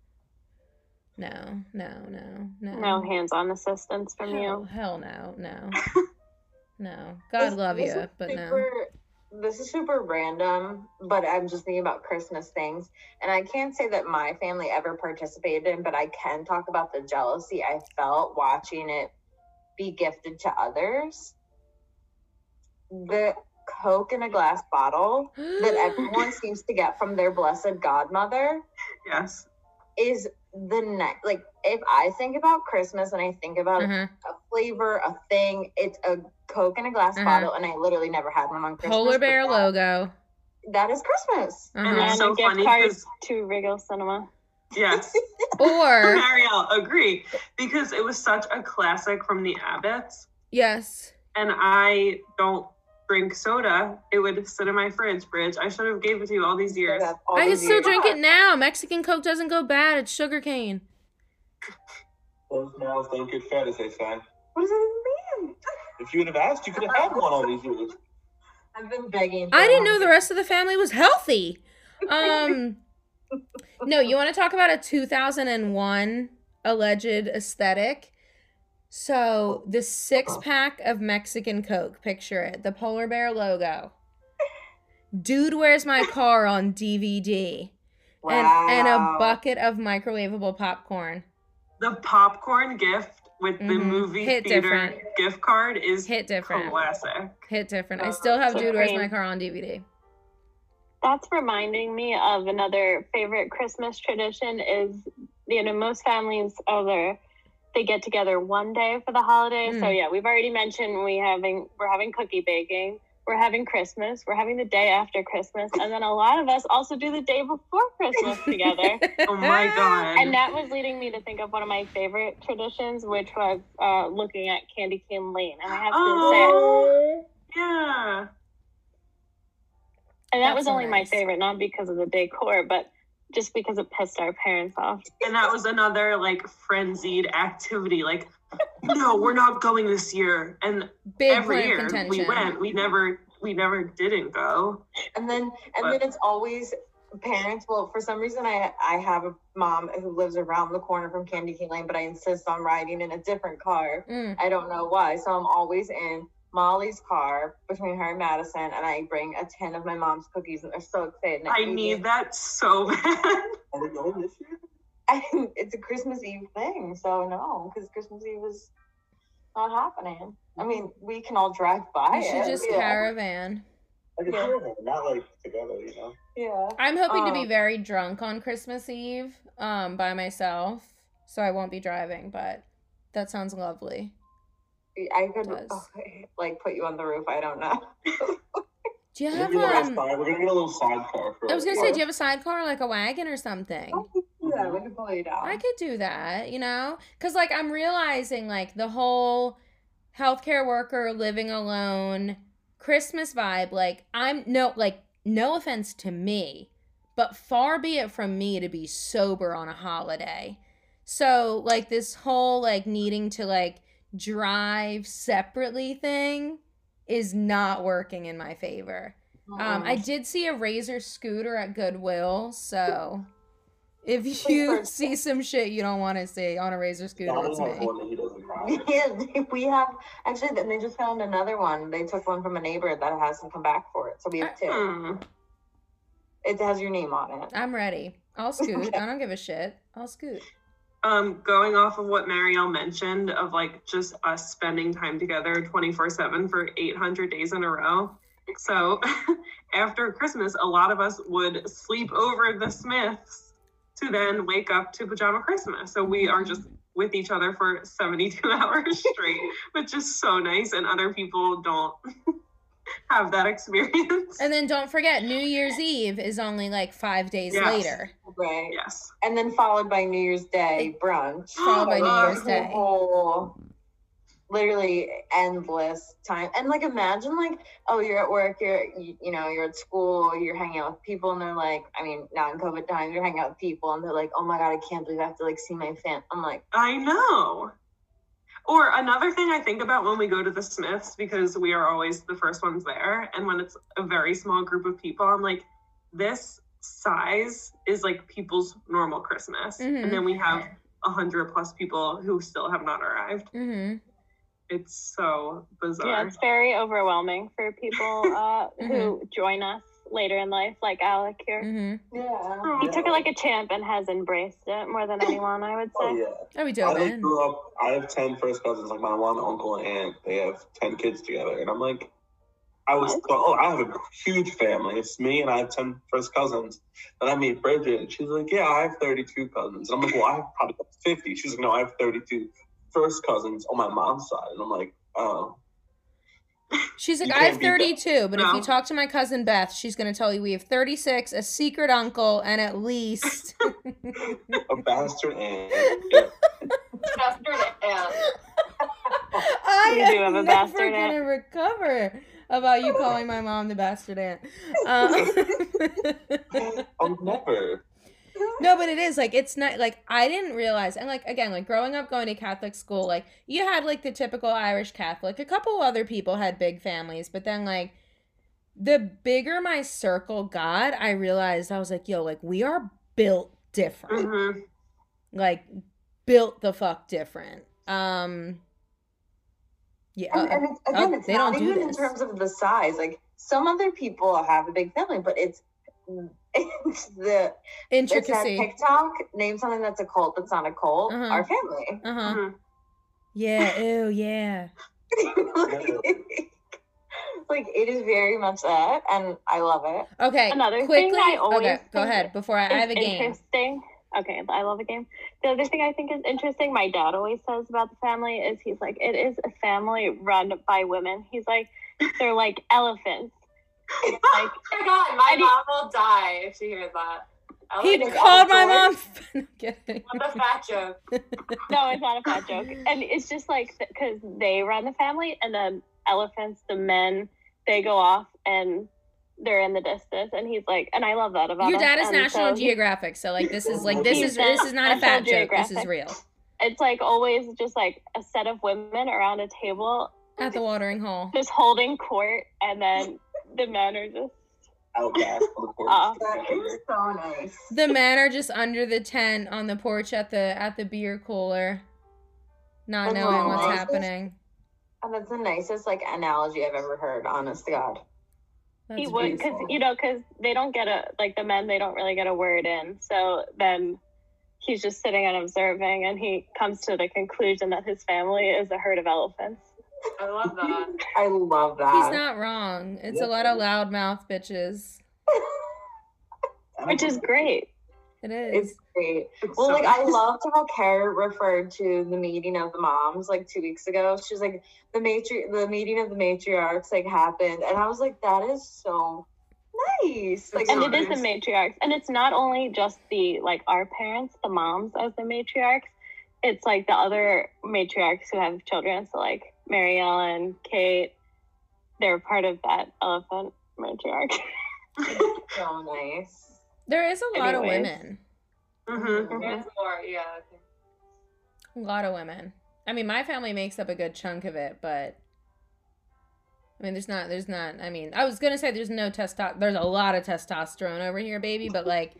Speaker 1: No, no, no, no.
Speaker 3: No hands-on assistance from
Speaker 1: hell,
Speaker 3: you.
Speaker 1: Hell no, no. No. God
Speaker 5: This-
Speaker 1: love
Speaker 5: this
Speaker 1: you,
Speaker 5: is
Speaker 1: but no.
Speaker 5: super- This is super random, but I'm just thinking about Christmas things. And I can't say that my family ever participated in, but I can talk about the jealousy I felt watching it be gifted to others. The Coke in a glass bottle that everyone seems to get from their blessed godmother
Speaker 4: Yes.
Speaker 5: is the next. Like, if I think about Christmas and I think about
Speaker 1: Uh-huh.
Speaker 5: a flavor, a thing, it's a Coke in a glass
Speaker 1: Uh-huh.
Speaker 5: bottle, and I literally never had one on Christmas.
Speaker 1: Polar
Speaker 5: but
Speaker 1: bear
Speaker 5: that-
Speaker 1: logo.
Speaker 5: That is Christmas.
Speaker 4: And
Speaker 1: Uh-huh.
Speaker 4: it's
Speaker 3: And
Speaker 4: so
Speaker 3: a gift
Speaker 4: funny
Speaker 3: card
Speaker 4: 'cause-
Speaker 3: to Regal Cinema.
Speaker 4: Yes.
Speaker 1: Or,
Speaker 4: Marielle, agree. Because it was such a classic from the Abbotts.
Speaker 1: yes.
Speaker 4: And I don't drink soda. It would sit in my fridge. Fridge. I should have gave it to you all these years.
Speaker 5: That's all
Speaker 1: I can
Speaker 5: these
Speaker 1: still
Speaker 5: years.
Speaker 1: drink it now. Mexican Coke doesn't go bad. It's sugar cane.
Speaker 2: Those mouths don't get fed, as they say.
Speaker 5: What does it mean?
Speaker 2: If you would have asked, you could have had one all these years.
Speaker 5: I've been begging. for
Speaker 1: I didn't
Speaker 5: one.
Speaker 1: know the rest of the family was healthy. Um, no, you want to talk about a two thousand one alleged aesthetic? So the six pack of Mexican Coke, picture it, the polar bear logo. Dude, Where's My Car on D V D.
Speaker 5: Wow.
Speaker 1: And, and a bucket of microwavable popcorn.
Speaker 4: The popcorn gift with the
Speaker 1: Mhm.
Speaker 4: movie
Speaker 1: Hit
Speaker 4: theater
Speaker 1: different.
Speaker 4: gift card is
Speaker 1: Hit different.
Speaker 4: classic.
Speaker 1: Hit different. I still have
Speaker 3: So
Speaker 1: Dude, Where's My
Speaker 3: great.
Speaker 1: Car on D V D.
Speaker 3: That's reminding me of another favorite Christmas tradition is, you know, most families over they get together one day for the holidays. So
Speaker 1: Mm.
Speaker 3: yeah, we've already mentioned we having we're having cookie baking, we're having Christmas, we're having the day after Christmas, and then a lot of us also do the day before Christmas together.
Speaker 4: Oh my god.
Speaker 3: And that was leading me to think of one of my favorite traditions, which was uh, looking at Candy Cane Lane. And I have to
Speaker 4: Oh, yeah.
Speaker 3: say, and that
Speaker 1: That's
Speaker 3: was
Speaker 1: so
Speaker 3: only my
Speaker 1: nice.
Speaker 3: favorite, not because of the decor, but just because it pissed our parents off.
Speaker 4: And that was another like frenzied activity. Like, no, we're not going this year. And
Speaker 1: Big
Speaker 4: every
Speaker 1: point of
Speaker 4: year
Speaker 1: contention.
Speaker 4: we went. We never we never didn't go.
Speaker 5: And then and
Speaker 4: But-
Speaker 5: then it's always parents. Well, for some reason, I I have a mom who lives around the corner from Candy Cane Lane, but I insist on riding in a different car.
Speaker 1: Mm.
Speaker 5: I don't know why. So I'm always in Molly's car between her and Madison, and I bring a tin of my mom's cookies, and they're so excited. and
Speaker 4: I
Speaker 5: eat
Speaker 4: need
Speaker 5: it.
Speaker 4: that so bad.
Speaker 2: Are we going this year?
Speaker 5: I, it's a Christmas Eve thing, so no, because Christmas Eve is not happening. I mean, we can all drive by
Speaker 1: You should
Speaker 5: it.
Speaker 1: just
Speaker 5: yeah.
Speaker 1: caravan.
Speaker 2: Like a
Speaker 5: Yeah.
Speaker 2: caravan, not like together, you know?
Speaker 5: Yeah.
Speaker 1: I'm hoping to be
Speaker 5: Um,
Speaker 1: very drunk on Christmas Eve, um, by myself, so I won't be driving. But that sounds lovely.
Speaker 5: I could
Speaker 1: Does.
Speaker 5: oh, like put you on the roof. I don't know.
Speaker 1: Do you
Speaker 2: We're
Speaker 1: have
Speaker 2: gonna, get a
Speaker 1: um?
Speaker 2: side, we're gonna get a little sidecar for
Speaker 1: I was
Speaker 2: us.
Speaker 1: gonna say, do you have a sidecar, like a wagon or something?
Speaker 5: Yeah, we can pull you down.
Speaker 1: I could do that, you know? Because, like, I'm realizing, like, the whole healthcare worker living alone Christmas vibe, like, I'm, no, like, no offense to me, but far be it from me to be sober on a holiday. So, like, this whole, like, needing to, like, drive separately thing is not working in my favor. Um, I did see a Razor scooter at Goodwill, so if you see some shit you don't want to see on a Razor scooter,
Speaker 2: Donnie
Speaker 1: it's
Speaker 2: has
Speaker 1: me.
Speaker 2: one that he doesn't have.
Speaker 5: Yeah, we have actually. Then they just found another one. They took one from a neighbor that hasn't come back for it, so we have two.
Speaker 4: Hmm.
Speaker 5: It has your name on it.
Speaker 1: I'm ready. I'll scoot. I don't give a shit. I'll scoot.
Speaker 4: Um, going off of what Marielle mentioned of like just us spending time together twenty-four seven for eight hundred days in a row. So after Christmas, a lot of us would sleep over the Smiths to then wake up to Pajama Christmas. So we are just with each other for seventy-two hours straight, which is so nice. And other people don't have that experience.
Speaker 1: And then don't forget, New Year's Eve is only like five days
Speaker 4: Yes.
Speaker 1: later.
Speaker 5: Right.
Speaker 4: Yes.
Speaker 5: And then followed by New Year's Day brunch.
Speaker 1: Followed by New
Speaker 4: Oh,
Speaker 1: Year's Day.
Speaker 5: Oh, literally endless time. And like imagine like, oh, you're at work, you're you, you know, you're at school, you're hanging out with people, and they're like, I mean, not in COVID times, you're hanging out with people, and they're like, oh my god, I can't believe I have to like see my fam. I'm like,
Speaker 4: I know. Or another thing I think about when we go to the Smiths, because we are always the first ones there, and when it's a very small group of people, I'm like, this size is like people's normal Christmas.
Speaker 1: Mhm.
Speaker 4: And then we have a hundred plus people who still have not arrived.
Speaker 1: Mm-hmm.
Speaker 4: It's so bizarre.
Speaker 3: Yeah, it's very overwhelming for people uh, who join us later in life, like Alec here.
Speaker 1: Mm-hmm.
Speaker 5: yeah.
Speaker 3: He took it like a champ and has embraced it more than anyone, I would say.
Speaker 2: Oh, yeah.
Speaker 1: Oh, we
Speaker 2: I
Speaker 1: do,
Speaker 2: like
Speaker 1: man.
Speaker 2: grew up. I have ten first cousins, like my one uncle and aunt. They have ten kids together, and I'm like, I was thought, oh, I have a huge family. It's me and I have ten first cousins. Then I meet Bridget, and she's like, yeah, I have thirty-two cousins. And I'm like, well, I have probably fifty. She's like, no, I have thirty-two first cousins on my mom's side. And I'm like, oh.
Speaker 1: She's like,
Speaker 2: You
Speaker 1: I have
Speaker 2: can't beat that.
Speaker 1: thirty-two, but if
Speaker 4: No.
Speaker 1: you talk to my cousin Beth, she's going to tell you we have thirty-six, a secret uncle, and at least.
Speaker 2: A bastard aunt. Yeah.
Speaker 6: Bastard aunt.
Speaker 1: I
Speaker 3: We
Speaker 1: am
Speaker 3: do have a
Speaker 1: never
Speaker 3: bastard
Speaker 1: going to
Speaker 3: aunt.
Speaker 1: recover about you calling my mom the bastard aunt. Um,
Speaker 2: I'll never.
Speaker 1: no, but it is like it's not like I didn't realize, and like again, like growing up going to Catholic school, like you had like the typical Irish Catholic. A couple other people had big families, but then like the bigger my circle got, I realized I was like, yo, like we are built different,
Speaker 4: Mhm.
Speaker 1: like built the fuck different. Um, yeah,
Speaker 5: And, and it's, again,
Speaker 1: oh,
Speaker 5: it's
Speaker 1: they
Speaker 5: not
Speaker 1: don't do
Speaker 5: even in
Speaker 1: this.
Speaker 5: terms of the size. Like some other people have a big family, but it's it's the it's that
Speaker 1: intricacy.
Speaker 5: TikTok, name something that's a cult that's not a cult.
Speaker 1: Uh-huh.
Speaker 5: Our family.
Speaker 1: Uh huh.
Speaker 4: Mhm.
Speaker 1: Yeah. Ew. Yeah.
Speaker 5: Like it is very much that, and I love it.
Speaker 1: Okay.
Speaker 3: Another
Speaker 1: quickly.
Speaker 3: thing I always
Speaker 1: okay. Go
Speaker 3: think
Speaker 1: ahead. Before I, I
Speaker 3: is
Speaker 1: have a game.
Speaker 3: interesting. Okay, I love a game. The other thing I think is interesting, my dad always says about the family is he's like, it is a family run by women. He's like, they're like elephants. Like,
Speaker 6: Oh my god, my
Speaker 3: I did-
Speaker 6: mom will die if she hears that. I
Speaker 1: He
Speaker 6: like
Speaker 1: called my
Speaker 6: all
Speaker 1: mom. I'm kidding.
Speaker 6: the fat joke.
Speaker 3: no, it's not a fat joke. And it's just like, because they run the family, and the elephants, the men, they go off and they're in the distance. And he's like, and I love that about
Speaker 1: Your
Speaker 3: us.
Speaker 1: dad is
Speaker 3: And
Speaker 1: National
Speaker 3: so he-
Speaker 1: Geographic, so like this is like this
Speaker 3: He's
Speaker 1: is this is not a
Speaker 3: National
Speaker 1: fat joke. This is
Speaker 3: Geographic.
Speaker 1: real.
Speaker 3: It's like always just like a set of women around a table
Speaker 1: At the watering hole.
Speaker 3: just holding court, and then the men are just
Speaker 2: Outcast on the porch.
Speaker 3: Uh,
Speaker 5: That is so nice.
Speaker 1: The men are just under the tent on the porch at the at the beer cooler, not
Speaker 5: That's
Speaker 1: knowing what's
Speaker 5: nice.
Speaker 1: happening.
Speaker 5: And that's the nicest like analogy I've ever heard. Honest to God.
Speaker 1: That's
Speaker 3: he would, because
Speaker 1: beautiful.
Speaker 3: you know, because they don't get a like the men, they don't really get a word in. So then he's just sitting and observing, and he comes to the conclusion that his family is a herd of elephants.
Speaker 6: I love that.
Speaker 5: I love that.
Speaker 1: He's not wrong. It's a lot of loudmouth bitches.
Speaker 3: Which is great.
Speaker 1: It is.
Speaker 5: It's great.
Speaker 4: It's
Speaker 5: Well,
Speaker 4: so
Speaker 5: like I
Speaker 4: nice.
Speaker 5: loved how Kara referred to the meeting of the moms like two weeks ago. She was like, the matri the meeting of the matriarchs like happened, and I was like, that is so nice. Like,
Speaker 4: It's
Speaker 3: And
Speaker 4: so
Speaker 3: it is the
Speaker 4: nice.
Speaker 3: matriarchs. And it's not only just the like our parents, the moms as the matriarchs. It's like the other matriarchs who have children. So like Mary Ellen, Kate, they're part of that elephant matriarch.
Speaker 5: so nice.
Speaker 1: There is a lot of
Speaker 3: Anyways.
Speaker 1: women.
Speaker 4: Mhm.
Speaker 6: There's more, yeah. I think.
Speaker 1: A lot of women. I mean, my family makes up a good chunk of it, but I mean, there's not, there's not. I mean, I was gonna say there's no testo. There's a lot of testosterone over here, baby, but like,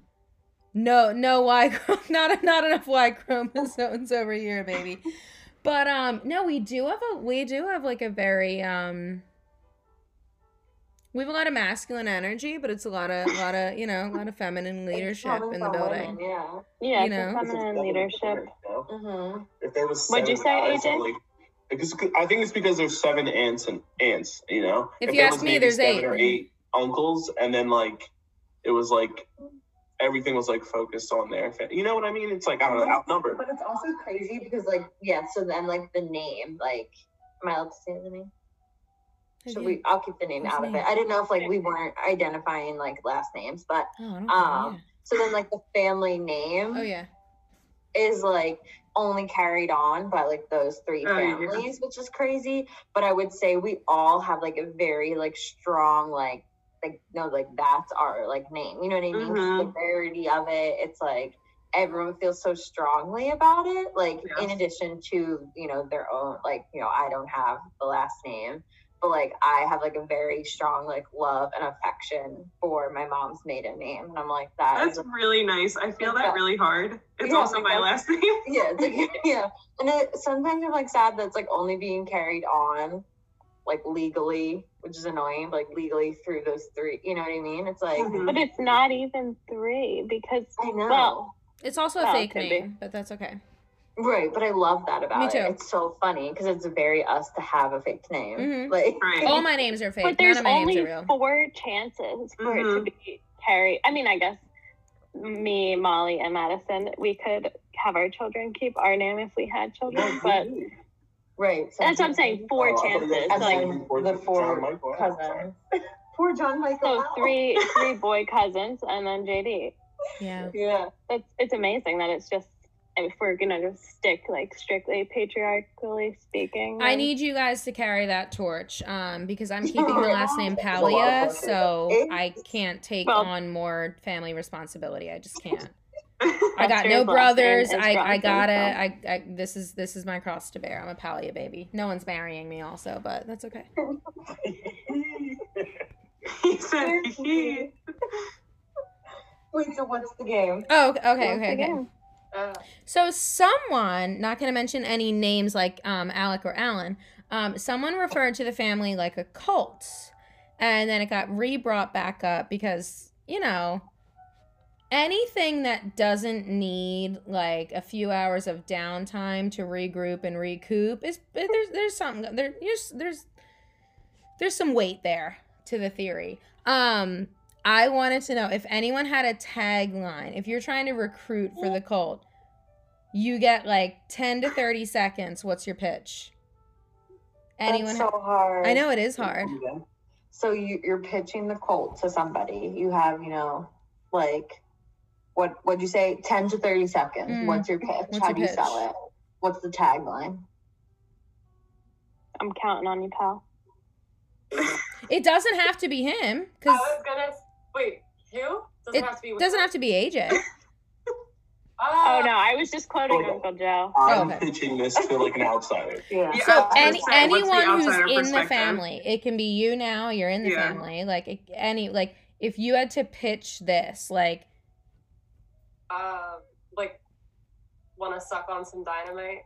Speaker 1: no, no Y, chrom- not not enough Y chromosomes over here, baby. But um, no, we do have a, we do have like a very um. We have a lot of masculine energy, but it's a lot of, a lot of, you know, a lot of feminine leadership
Speaker 5: Coming
Speaker 1: in the
Speaker 5: from
Speaker 1: building.
Speaker 5: women, yeah.
Speaker 3: Yeah,
Speaker 1: You
Speaker 3: it's a
Speaker 1: know?
Speaker 3: feminine leadership.
Speaker 5: Mm-hmm.
Speaker 2: If there was
Speaker 3: What'd you
Speaker 2: seven
Speaker 3: say,
Speaker 2: guys,
Speaker 3: A J?
Speaker 2: like, because I think it's because there's seven aunts and aunts, you know.
Speaker 1: If you
Speaker 2: there
Speaker 1: ask
Speaker 2: was
Speaker 1: me,
Speaker 2: maybe
Speaker 1: there's
Speaker 2: seven
Speaker 1: eight.
Speaker 2: or eight uncles, and then like it was like everything was like focused on their family. You know what I mean? It's like I don't know, outnumbered.
Speaker 5: But it's also crazy because like yeah, so then like the name, like am I allowed to say the name? Should we I'll keep the name
Speaker 1: Whose
Speaker 5: out of
Speaker 1: name?
Speaker 5: it. I didn't know if like we weren't identifying like last names, but
Speaker 1: Oh, I don't
Speaker 5: um
Speaker 1: know.
Speaker 5: so then like the family name
Speaker 1: Oh yeah.
Speaker 5: is like only carried on by like those three
Speaker 4: Oh, yeah.
Speaker 5: families, which is crazy. But I would say we all have like a very like strong like like no like that's our like name. You know what I mean?
Speaker 4: Mhm.
Speaker 5: The rarity of it. It's like everyone feels so strongly about it. Like
Speaker 4: Yeah.
Speaker 5: in addition to you know their own like you know I don't have the last name. But like I have like a very strong like love and affection for my mom's maiden name, and I'm like that
Speaker 4: That's
Speaker 5: is
Speaker 4: really nice. I feel that really hard. It's
Speaker 5: Yeah,
Speaker 4: also
Speaker 5: like
Speaker 4: my
Speaker 5: that's-
Speaker 4: last name.
Speaker 5: yeah, it's like yeah, and it, sometimes I'm like sad that it's like only being carried on like legally, which is annoying, but, like legally through those three. You know what I mean? It's like
Speaker 4: Mhm.
Speaker 3: But it's not even three because
Speaker 5: I know,
Speaker 3: well,
Speaker 1: It's also a
Speaker 3: Well,
Speaker 1: fake
Speaker 3: could be.
Speaker 1: name, but that's okay.
Speaker 5: right? But I love that about
Speaker 1: Me
Speaker 5: it.
Speaker 1: too.
Speaker 5: It's so funny because it's very us to have a fake name.
Speaker 1: Mhm.
Speaker 5: Like
Speaker 4: Right.
Speaker 1: All my names are fake.
Speaker 3: but
Speaker 1: None
Speaker 3: there's
Speaker 1: of my names
Speaker 3: only
Speaker 1: are real.
Speaker 3: four chances for it to
Speaker 4: Mhm.
Speaker 3: be carried. I mean, I guess me, Molly, and Madison, we could have our children keep our name if we had children, but
Speaker 5: right. So
Speaker 3: that's what I'm saying. Four
Speaker 2: Oh, I thought you
Speaker 3: chances.
Speaker 2: guys
Speaker 5: And
Speaker 2: were
Speaker 3: Like
Speaker 5: then
Speaker 2: saying before
Speaker 5: the
Speaker 2: John
Speaker 5: four
Speaker 2: Michael.
Speaker 5: cousins. Poor John Michael.
Speaker 3: so three three boy cousins and then J D.
Speaker 1: Yeah.
Speaker 5: Yeah.
Speaker 3: That's it's amazing that it's just if we're gonna just stick like strictly patriarchally speaking.
Speaker 1: I
Speaker 3: then-
Speaker 1: need you guys to carry that torch, um, because I'm keeping the last name
Speaker 2: That's a lot of
Speaker 1: Palia,
Speaker 2: pressure.
Speaker 1: so I can't take
Speaker 3: Well-
Speaker 1: on more family responsibility. I just can't. I
Speaker 3: Buster's
Speaker 1: got no
Speaker 3: last
Speaker 1: brothers.
Speaker 3: name is
Speaker 1: I, I
Speaker 3: Johnson,
Speaker 1: gotta.
Speaker 3: so-
Speaker 1: I, I. This is this is my cross to bear. I'm a Palia baby. No one's marrying me, also, but that's okay.
Speaker 4: He said he.
Speaker 5: Wait. So what's the game?
Speaker 1: Oh, okay, okay,
Speaker 3: Once
Speaker 1: okay. okay.
Speaker 3: again.
Speaker 6: Uh,
Speaker 1: So someone, not going to mention any names like um, Alec or Alan, um, someone referred to the family like a cult, and then it got re-brought back up because, you know, anything that doesn't need like a few hours of downtime to regroup and recoup is there's there's something there there's there's there's some weight there to the theory. Um, I wanted to know if anyone had a tagline. If you're trying to recruit for the cult, you get like ten to thirty seconds. What's your pitch? Anyone?
Speaker 5: That's so hard.
Speaker 1: I know it is hard.
Speaker 5: So you, you're pitching the cult to somebody. You have, you know, like, what would you say? ten to thirty seconds.
Speaker 1: Mm.
Speaker 5: What's your pitch?
Speaker 1: What's
Speaker 5: How
Speaker 1: your
Speaker 5: do you
Speaker 1: pitch?
Speaker 5: sell it? What's the tagline?
Speaker 3: I'm counting on you, pal.
Speaker 1: It doesn't have to be him
Speaker 6: I
Speaker 1: because
Speaker 6: was gonna wait. Who doesn't
Speaker 1: it
Speaker 6: have to be?
Speaker 1: doesn't have to be A J.
Speaker 3: Oh no, I was just quoting
Speaker 2: Oh,
Speaker 3: Uncle Joe.
Speaker 2: I'm
Speaker 1: Okay.
Speaker 2: pitching this to like an outsider.
Speaker 5: Yeah.
Speaker 4: Yeah.
Speaker 1: So
Speaker 4: I was gonna
Speaker 1: any
Speaker 4: say, what's the
Speaker 1: anyone who's
Speaker 4: outsider
Speaker 1: in the
Speaker 4: perspective?
Speaker 1: family, it can be you now. You're in the
Speaker 4: Yeah.
Speaker 1: family. Like it- any like if you had to pitch this, like
Speaker 6: Uh, like, want to suck on some dynamite?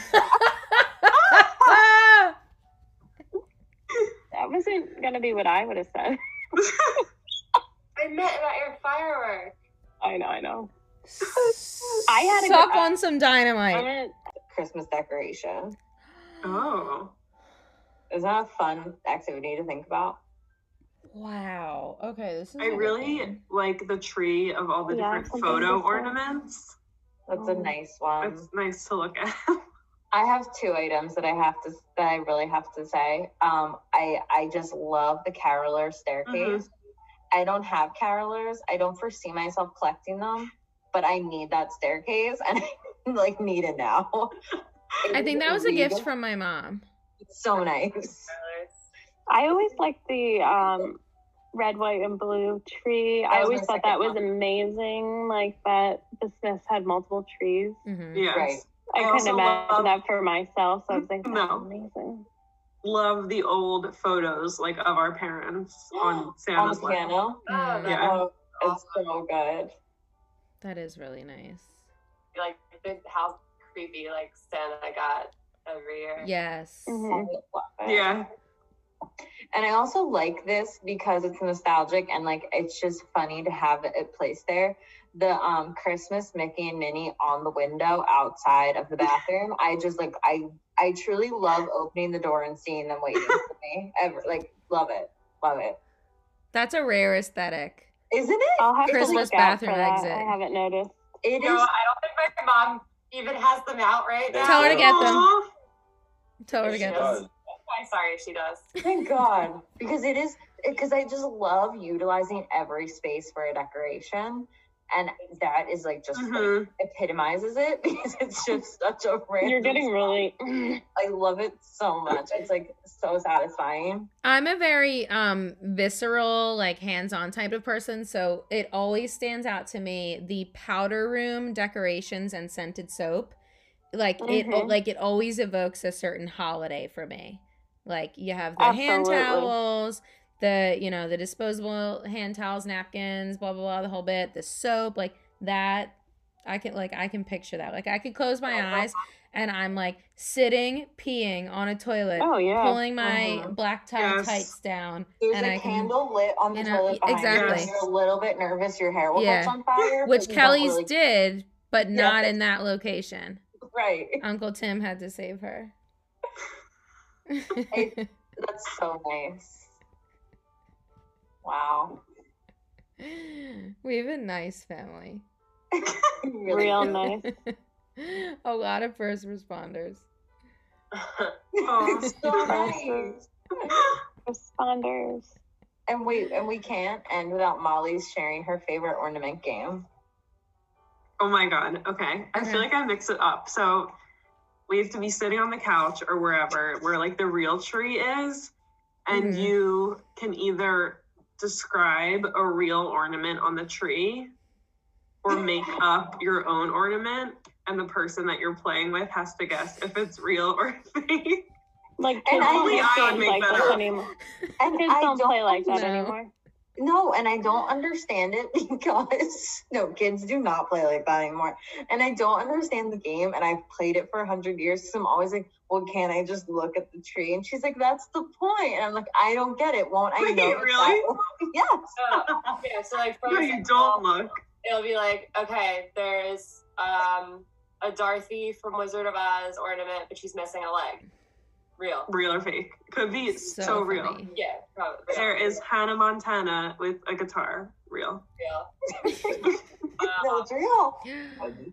Speaker 3: That wasn't gonna be what I would have said.
Speaker 6: I meant about your firework.
Speaker 3: I know, I know. I had a
Speaker 1: suck
Speaker 3: good-
Speaker 1: on some
Speaker 3: I'm
Speaker 1: dynamite.
Speaker 3: gonna,
Speaker 5: Christmas decoration.
Speaker 4: Oh.
Speaker 5: Is that a fun activity to think about?
Speaker 1: Wow. Okay, this is.
Speaker 4: I
Speaker 1: a good
Speaker 4: really
Speaker 1: one.
Speaker 4: like the tree of all the
Speaker 3: Yeah,
Speaker 4: different
Speaker 3: something
Speaker 4: photo
Speaker 3: different.
Speaker 4: ornaments.
Speaker 5: That's a
Speaker 3: Oh.
Speaker 5: nice one.
Speaker 4: It's nice to look at.
Speaker 5: I have two items that I have to that I really have to say. Um, I I just love the caroler staircase. I don't have carolers. I don't foresee myself collecting them, but I need that staircase, and I like need it now.
Speaker 1: I think that was a
Speaker 5: Need
Speaker 1: gift
Speaker 5: it.
Speaker 1: from my mom.
Speaker 5: It's so nice.
Speaker 3: I always liked the um, red, white, and blue tree.
Speaker 5: That
Speaker 3: I
Speaker 5: was
Speaker 3: always
Speaker 5: my
Speaker 3: thought
Speaker 5: second
Speaker 3: that was
Speaker 5: one.
Speaker 3: amazing. Like that the Smiths had multiple trees.
Speaker 1: hmm
Speaker 4: Yes.
Speaker 5: Right.
Speaker 3: I,
Speaker 4: I
Speaker 3: couldn't
Speaker 4: also
Speaker 3: imagine
Speaker 4: love-
Speaker 3: that for myself. So I was like, that's
Speaker 4: No.
Speaker 3: amazing.
Speaker 4: Love the old photos like of our parents on
Speaker 5: On
Speaker 4: Santa's
Speaker 5: the
Speaker 4: lap.
Speaker 5: piano.
Speaker 6: Oh,
Speaker 1: Mhm.
Speaker 4: Yeah.
Speaker 5: Oh, it's so good.
Speaker 1: That is really nice.
Speaker 6: Like, the, how creepy, like, Santa got every year.
Speaker 1: Yes.
Speaker 3: Mhm.
Speaker 5: I love it.
Speaker 4: Yeah.
Speaker 5: And I also like this because it's nostalgic and like it's just funny to have it placed there. The um Christmas Mickey and Minnie on the window outside of the bathroom. I just like I I truly love opening the door and seeing them waiting for me. Ever like love it. Love it.
Speaker 1: That's a rare aesthetic.
Speaker 5: Isn't it?
Speaker 3: I'll have to
Speaker 1: Christmas
Speaker 3: look out for
Speaker 1: bathroom
Speaker 3: that.
Speaker 1: exit.
Speaker 3: I haven't noticed.
Speaker 5: It
Speaker 6: No,
Speaker 5: is.
Speaker 6: I don't think my mom even has them out right now.
Speaker 1: Tell her to get them.
Speaker 4: Aw.
Speaker 1: Tell her to
Speaker 6: She
Speaker 1: get
Speaker 6: does.
Speaker 1: this.
Speaker 6: I'm sorry if she does.
Speaker 5: Thank God. Because it is because I just love utilizing every space for a decoration. And that is like just
Speaker 4: Mhm.
Speaker 5: like epitomizes it because it's just such a random
Speaker 3: You're getting
Speaker 5: song.
Speaker 3: really.
Speaker 5: I love it so much. It's like so satisfying.
Speaker 1: I'm a very um visceral, like hands-on type of person, so it always stands out to me the powder room decorations and scented soap. Like it
Speaker 3: Mhm.
Speaker 1: like it always evokes a certain holiday for me. Like you have the hand
Speaker 3: Absolutely.
Speaker 1: towels, the you know, the disposable hand towels, napkins, blah blah blah, the whole bit, the soap, like that. I can like I can picture that. Like I could close my eyes and I'm like sitting peeing on a toilet,
Speaker 3: Oh, yeah.
Speaker 1: pulling my
Speaker 5: Mhm.
Speaker 1: black tie
Speaker 4: Yes.
Speaker 1: tights down,
Speaker 5: There's
Speaker 1: and
Speaker 5: a
Speaker 1: I can
Speaker 5: candle lit on the
Speaker 1: you know,
Speaker 5: toilet behind
Speaker 1: exactly.
Speaker 5: you. You're a little bit nervous your hair will
Speaker 1: Yeah.
Speaker 5: catch on fire.
Speaker 1: which
Speaker 5: but you don't
Speaker 1: Kelly's
Speaker 5: really-
Speaker 1: did, but not
Speaker 5: Yes.
Speaker 1: in that location.
Speaker 5: Right.
Speaker 1: Uncle Tim had to save her.
Speaker 5: That's so nice. Wow.
Speaker 1: We have a nice family.
Speaker 5: Really
Speaker 3: Real
Speaker 5: do.
Speaker 3: nice.
Speaker 1: A lot of first responders.
Speaker 4: Oh.
Speaker 5: So nice.
Speaker 3: Responders.
Speaker 5: And we and we can't end without Molly's sharing her favorite ornament game.
Speaker 4: Oh my god. Okay. I
Speaker 1: Okay.
Speaker 4: feel like I mix it up. So we have to be sitting on the couch or wherever where like the real tree is, and
Speaker 1: Mhm.
Speaker 4: you can either describe a real ornament on the tree or make up your own ornament, and the person that you're playing with has to guess if it's real or fake.
Speaker 3: Like
Speaker 5: And
Speaker 3: kids
Speaker 5: I
Speaker 3: don't
Speaker 5: think
Speaker 3: make
Speaker 4: I would
Speaker 3: games
Speaker 4: make
Speaker 3: like
Speaker 4: that
Speaker 3: this
Speaker 4: up.
Speaker 3: anymore.
Speaker 5: And
Speaker 3: Kids
Speaker 5: I
Speaker 3: don't play like that
Speaker 1: No.
Speaker 3: anymore.
Speaker 5: No, and I don't understand it because no, kids do not play like that anymore. And I don't understand the game, and I've played it for a hundred years. So I'm always like, well, can't I just look at the tree? And she's like, that's the point. And I'm like, I don't get it. Won't I
Speaker 4: Wait,
Speaker 5: know? it's
Speaker 4: really?
Speaker 5: that- Yes.
Speaker 6: Oh, yeah, so like for
Speaker 4: No, you
Speaker 6: example,
Speaker 4: don't look.
Speaker 6: it'll be like, okay, there's um a Dorothy from Wizard of Oz ornament, but she's missing a leg. Real.
Speaker 4: Real or fake. Could be so,
Speaker 1: So
Speaker 4: real.
Speaker 1: funny.
Speaker 6: Yeah, probably. Real.
Speaker 4: There is Hannah Montana with a guitar. Real.
Speaker 6: Real.
Speaker 5: No,
Speaker 6: Um,
Speaker 5: it's real.
Speaker 2: I do.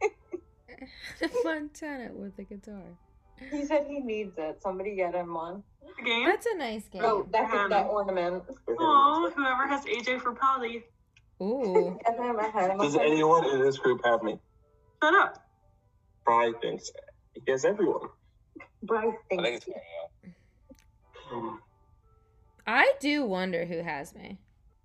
Speaker 1: Montana with a guitar.
Speaker 5: He said he needs it. Somebody get him one.
Speaker 4: The game.
Speaker 1: That's a nice game.
Speaker 5: Oh, that's
Speaker 4: Hannah.
Speaker 5: that ornament.
Speaker 4: Aw, whoever has A J for Polly.
Speaker 1: Ooh.
Speaker 5: Get him a head.
Speaker 2: Does anyone in this group have me?
Speaker 4: Shut up.
Speaker 2: Brian thinks he has everyone.
Speaker 5: Bryce
Speaker 7: I think
Speaker 5: thinks
Speaker 7: it's yeah.
Speaker 1: I do wonder who has me.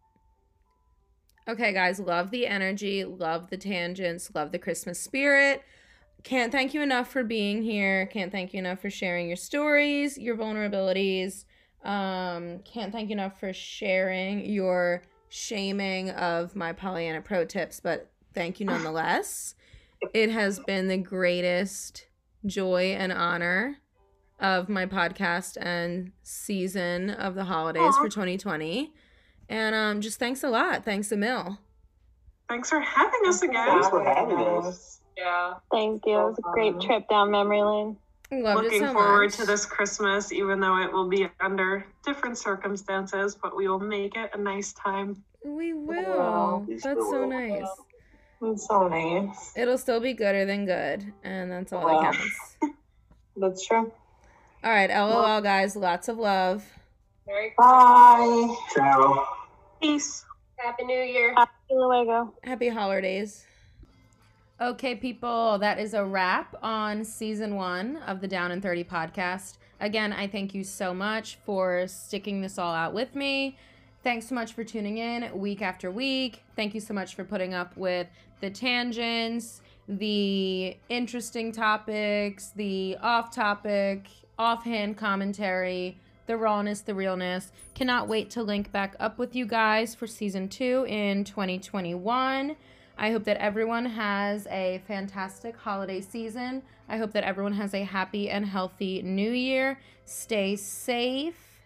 Speaker 1: Okay, guys, love the energy, love the tangents, love the Christmas spirit. Can't thank you enough for being here. Can't thank you enough for sharing your stories, your vulnerabilities. Um, can't thank you enough for sharing your shaming of my Pollyanna pro tips, but thank you nonetheless. It has been the greatest joy and honor of my podcast and season of the holidays
Speaker 4: Aw.
Speaker 1: for twenty twenty. And um, just thanks a lot. Thanks a mil.
Speaker 4: Thanks for having us again.
Speaker 2: Thanks for having us.
Speaker 6: Yeah.
Speaker 3: Thank you. It was a great trip down memory lane.
Speaker 1: Loved
Speaker 4: Looking
Speaker 1: it so
Speaker 4: forward
Speaker 1: much.
Speaker 4: to this Christmas, even though it will be under different circumstances, but we will make it a nice time.
Speaker 1: We will.
Speaker 5: Wow.
Speaker 2: We
Speaker 1: That's
Speaker 2: sure
Speaker 1: so
Speaker 2: will.
Speaker 1: nice.
Speaker 5: It's so nice.
Speaker 1: It'll still be gooder than good, and that's all
Speaker 5: Wow.
Speaker 1: that counts.
Speaker 5: That's true.
Speaker 1: All right, LOL, guys. Lots of love.
Speaker 6: Merry
Speaker 5: Bye.
Speaker 2: Ciao.
Speaker 4: Peace.
Speaker 6: Happy New Year.
Speaker 3: Hasta luego.
Speaker 1: Happy holidays. Okay, people, that is a wrap on season one of the Down and thirty podcast. Again, I thank you so much for sticking this all out with me. Thanks so much for tuning in week after week. Thank you so much for putting up with the tangents, the interesting topics, the off-topic, offhand commentary, the rawness, the realness. Cannot wait to link back up with you guys for season two in twenty twenty-one. I hope that everyone has a fantastic holiday season. I hope that everyone has a happy and healthy new year. Stay safe,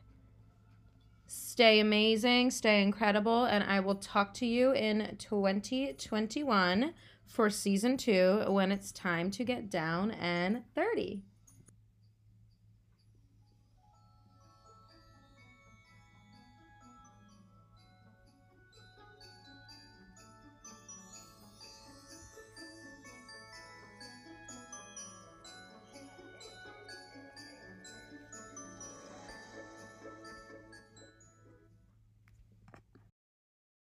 Speaker 1: stay amazing, stay incredible, and I will talk to you in twenty twenty-one for season two when it's time to get down and thirty.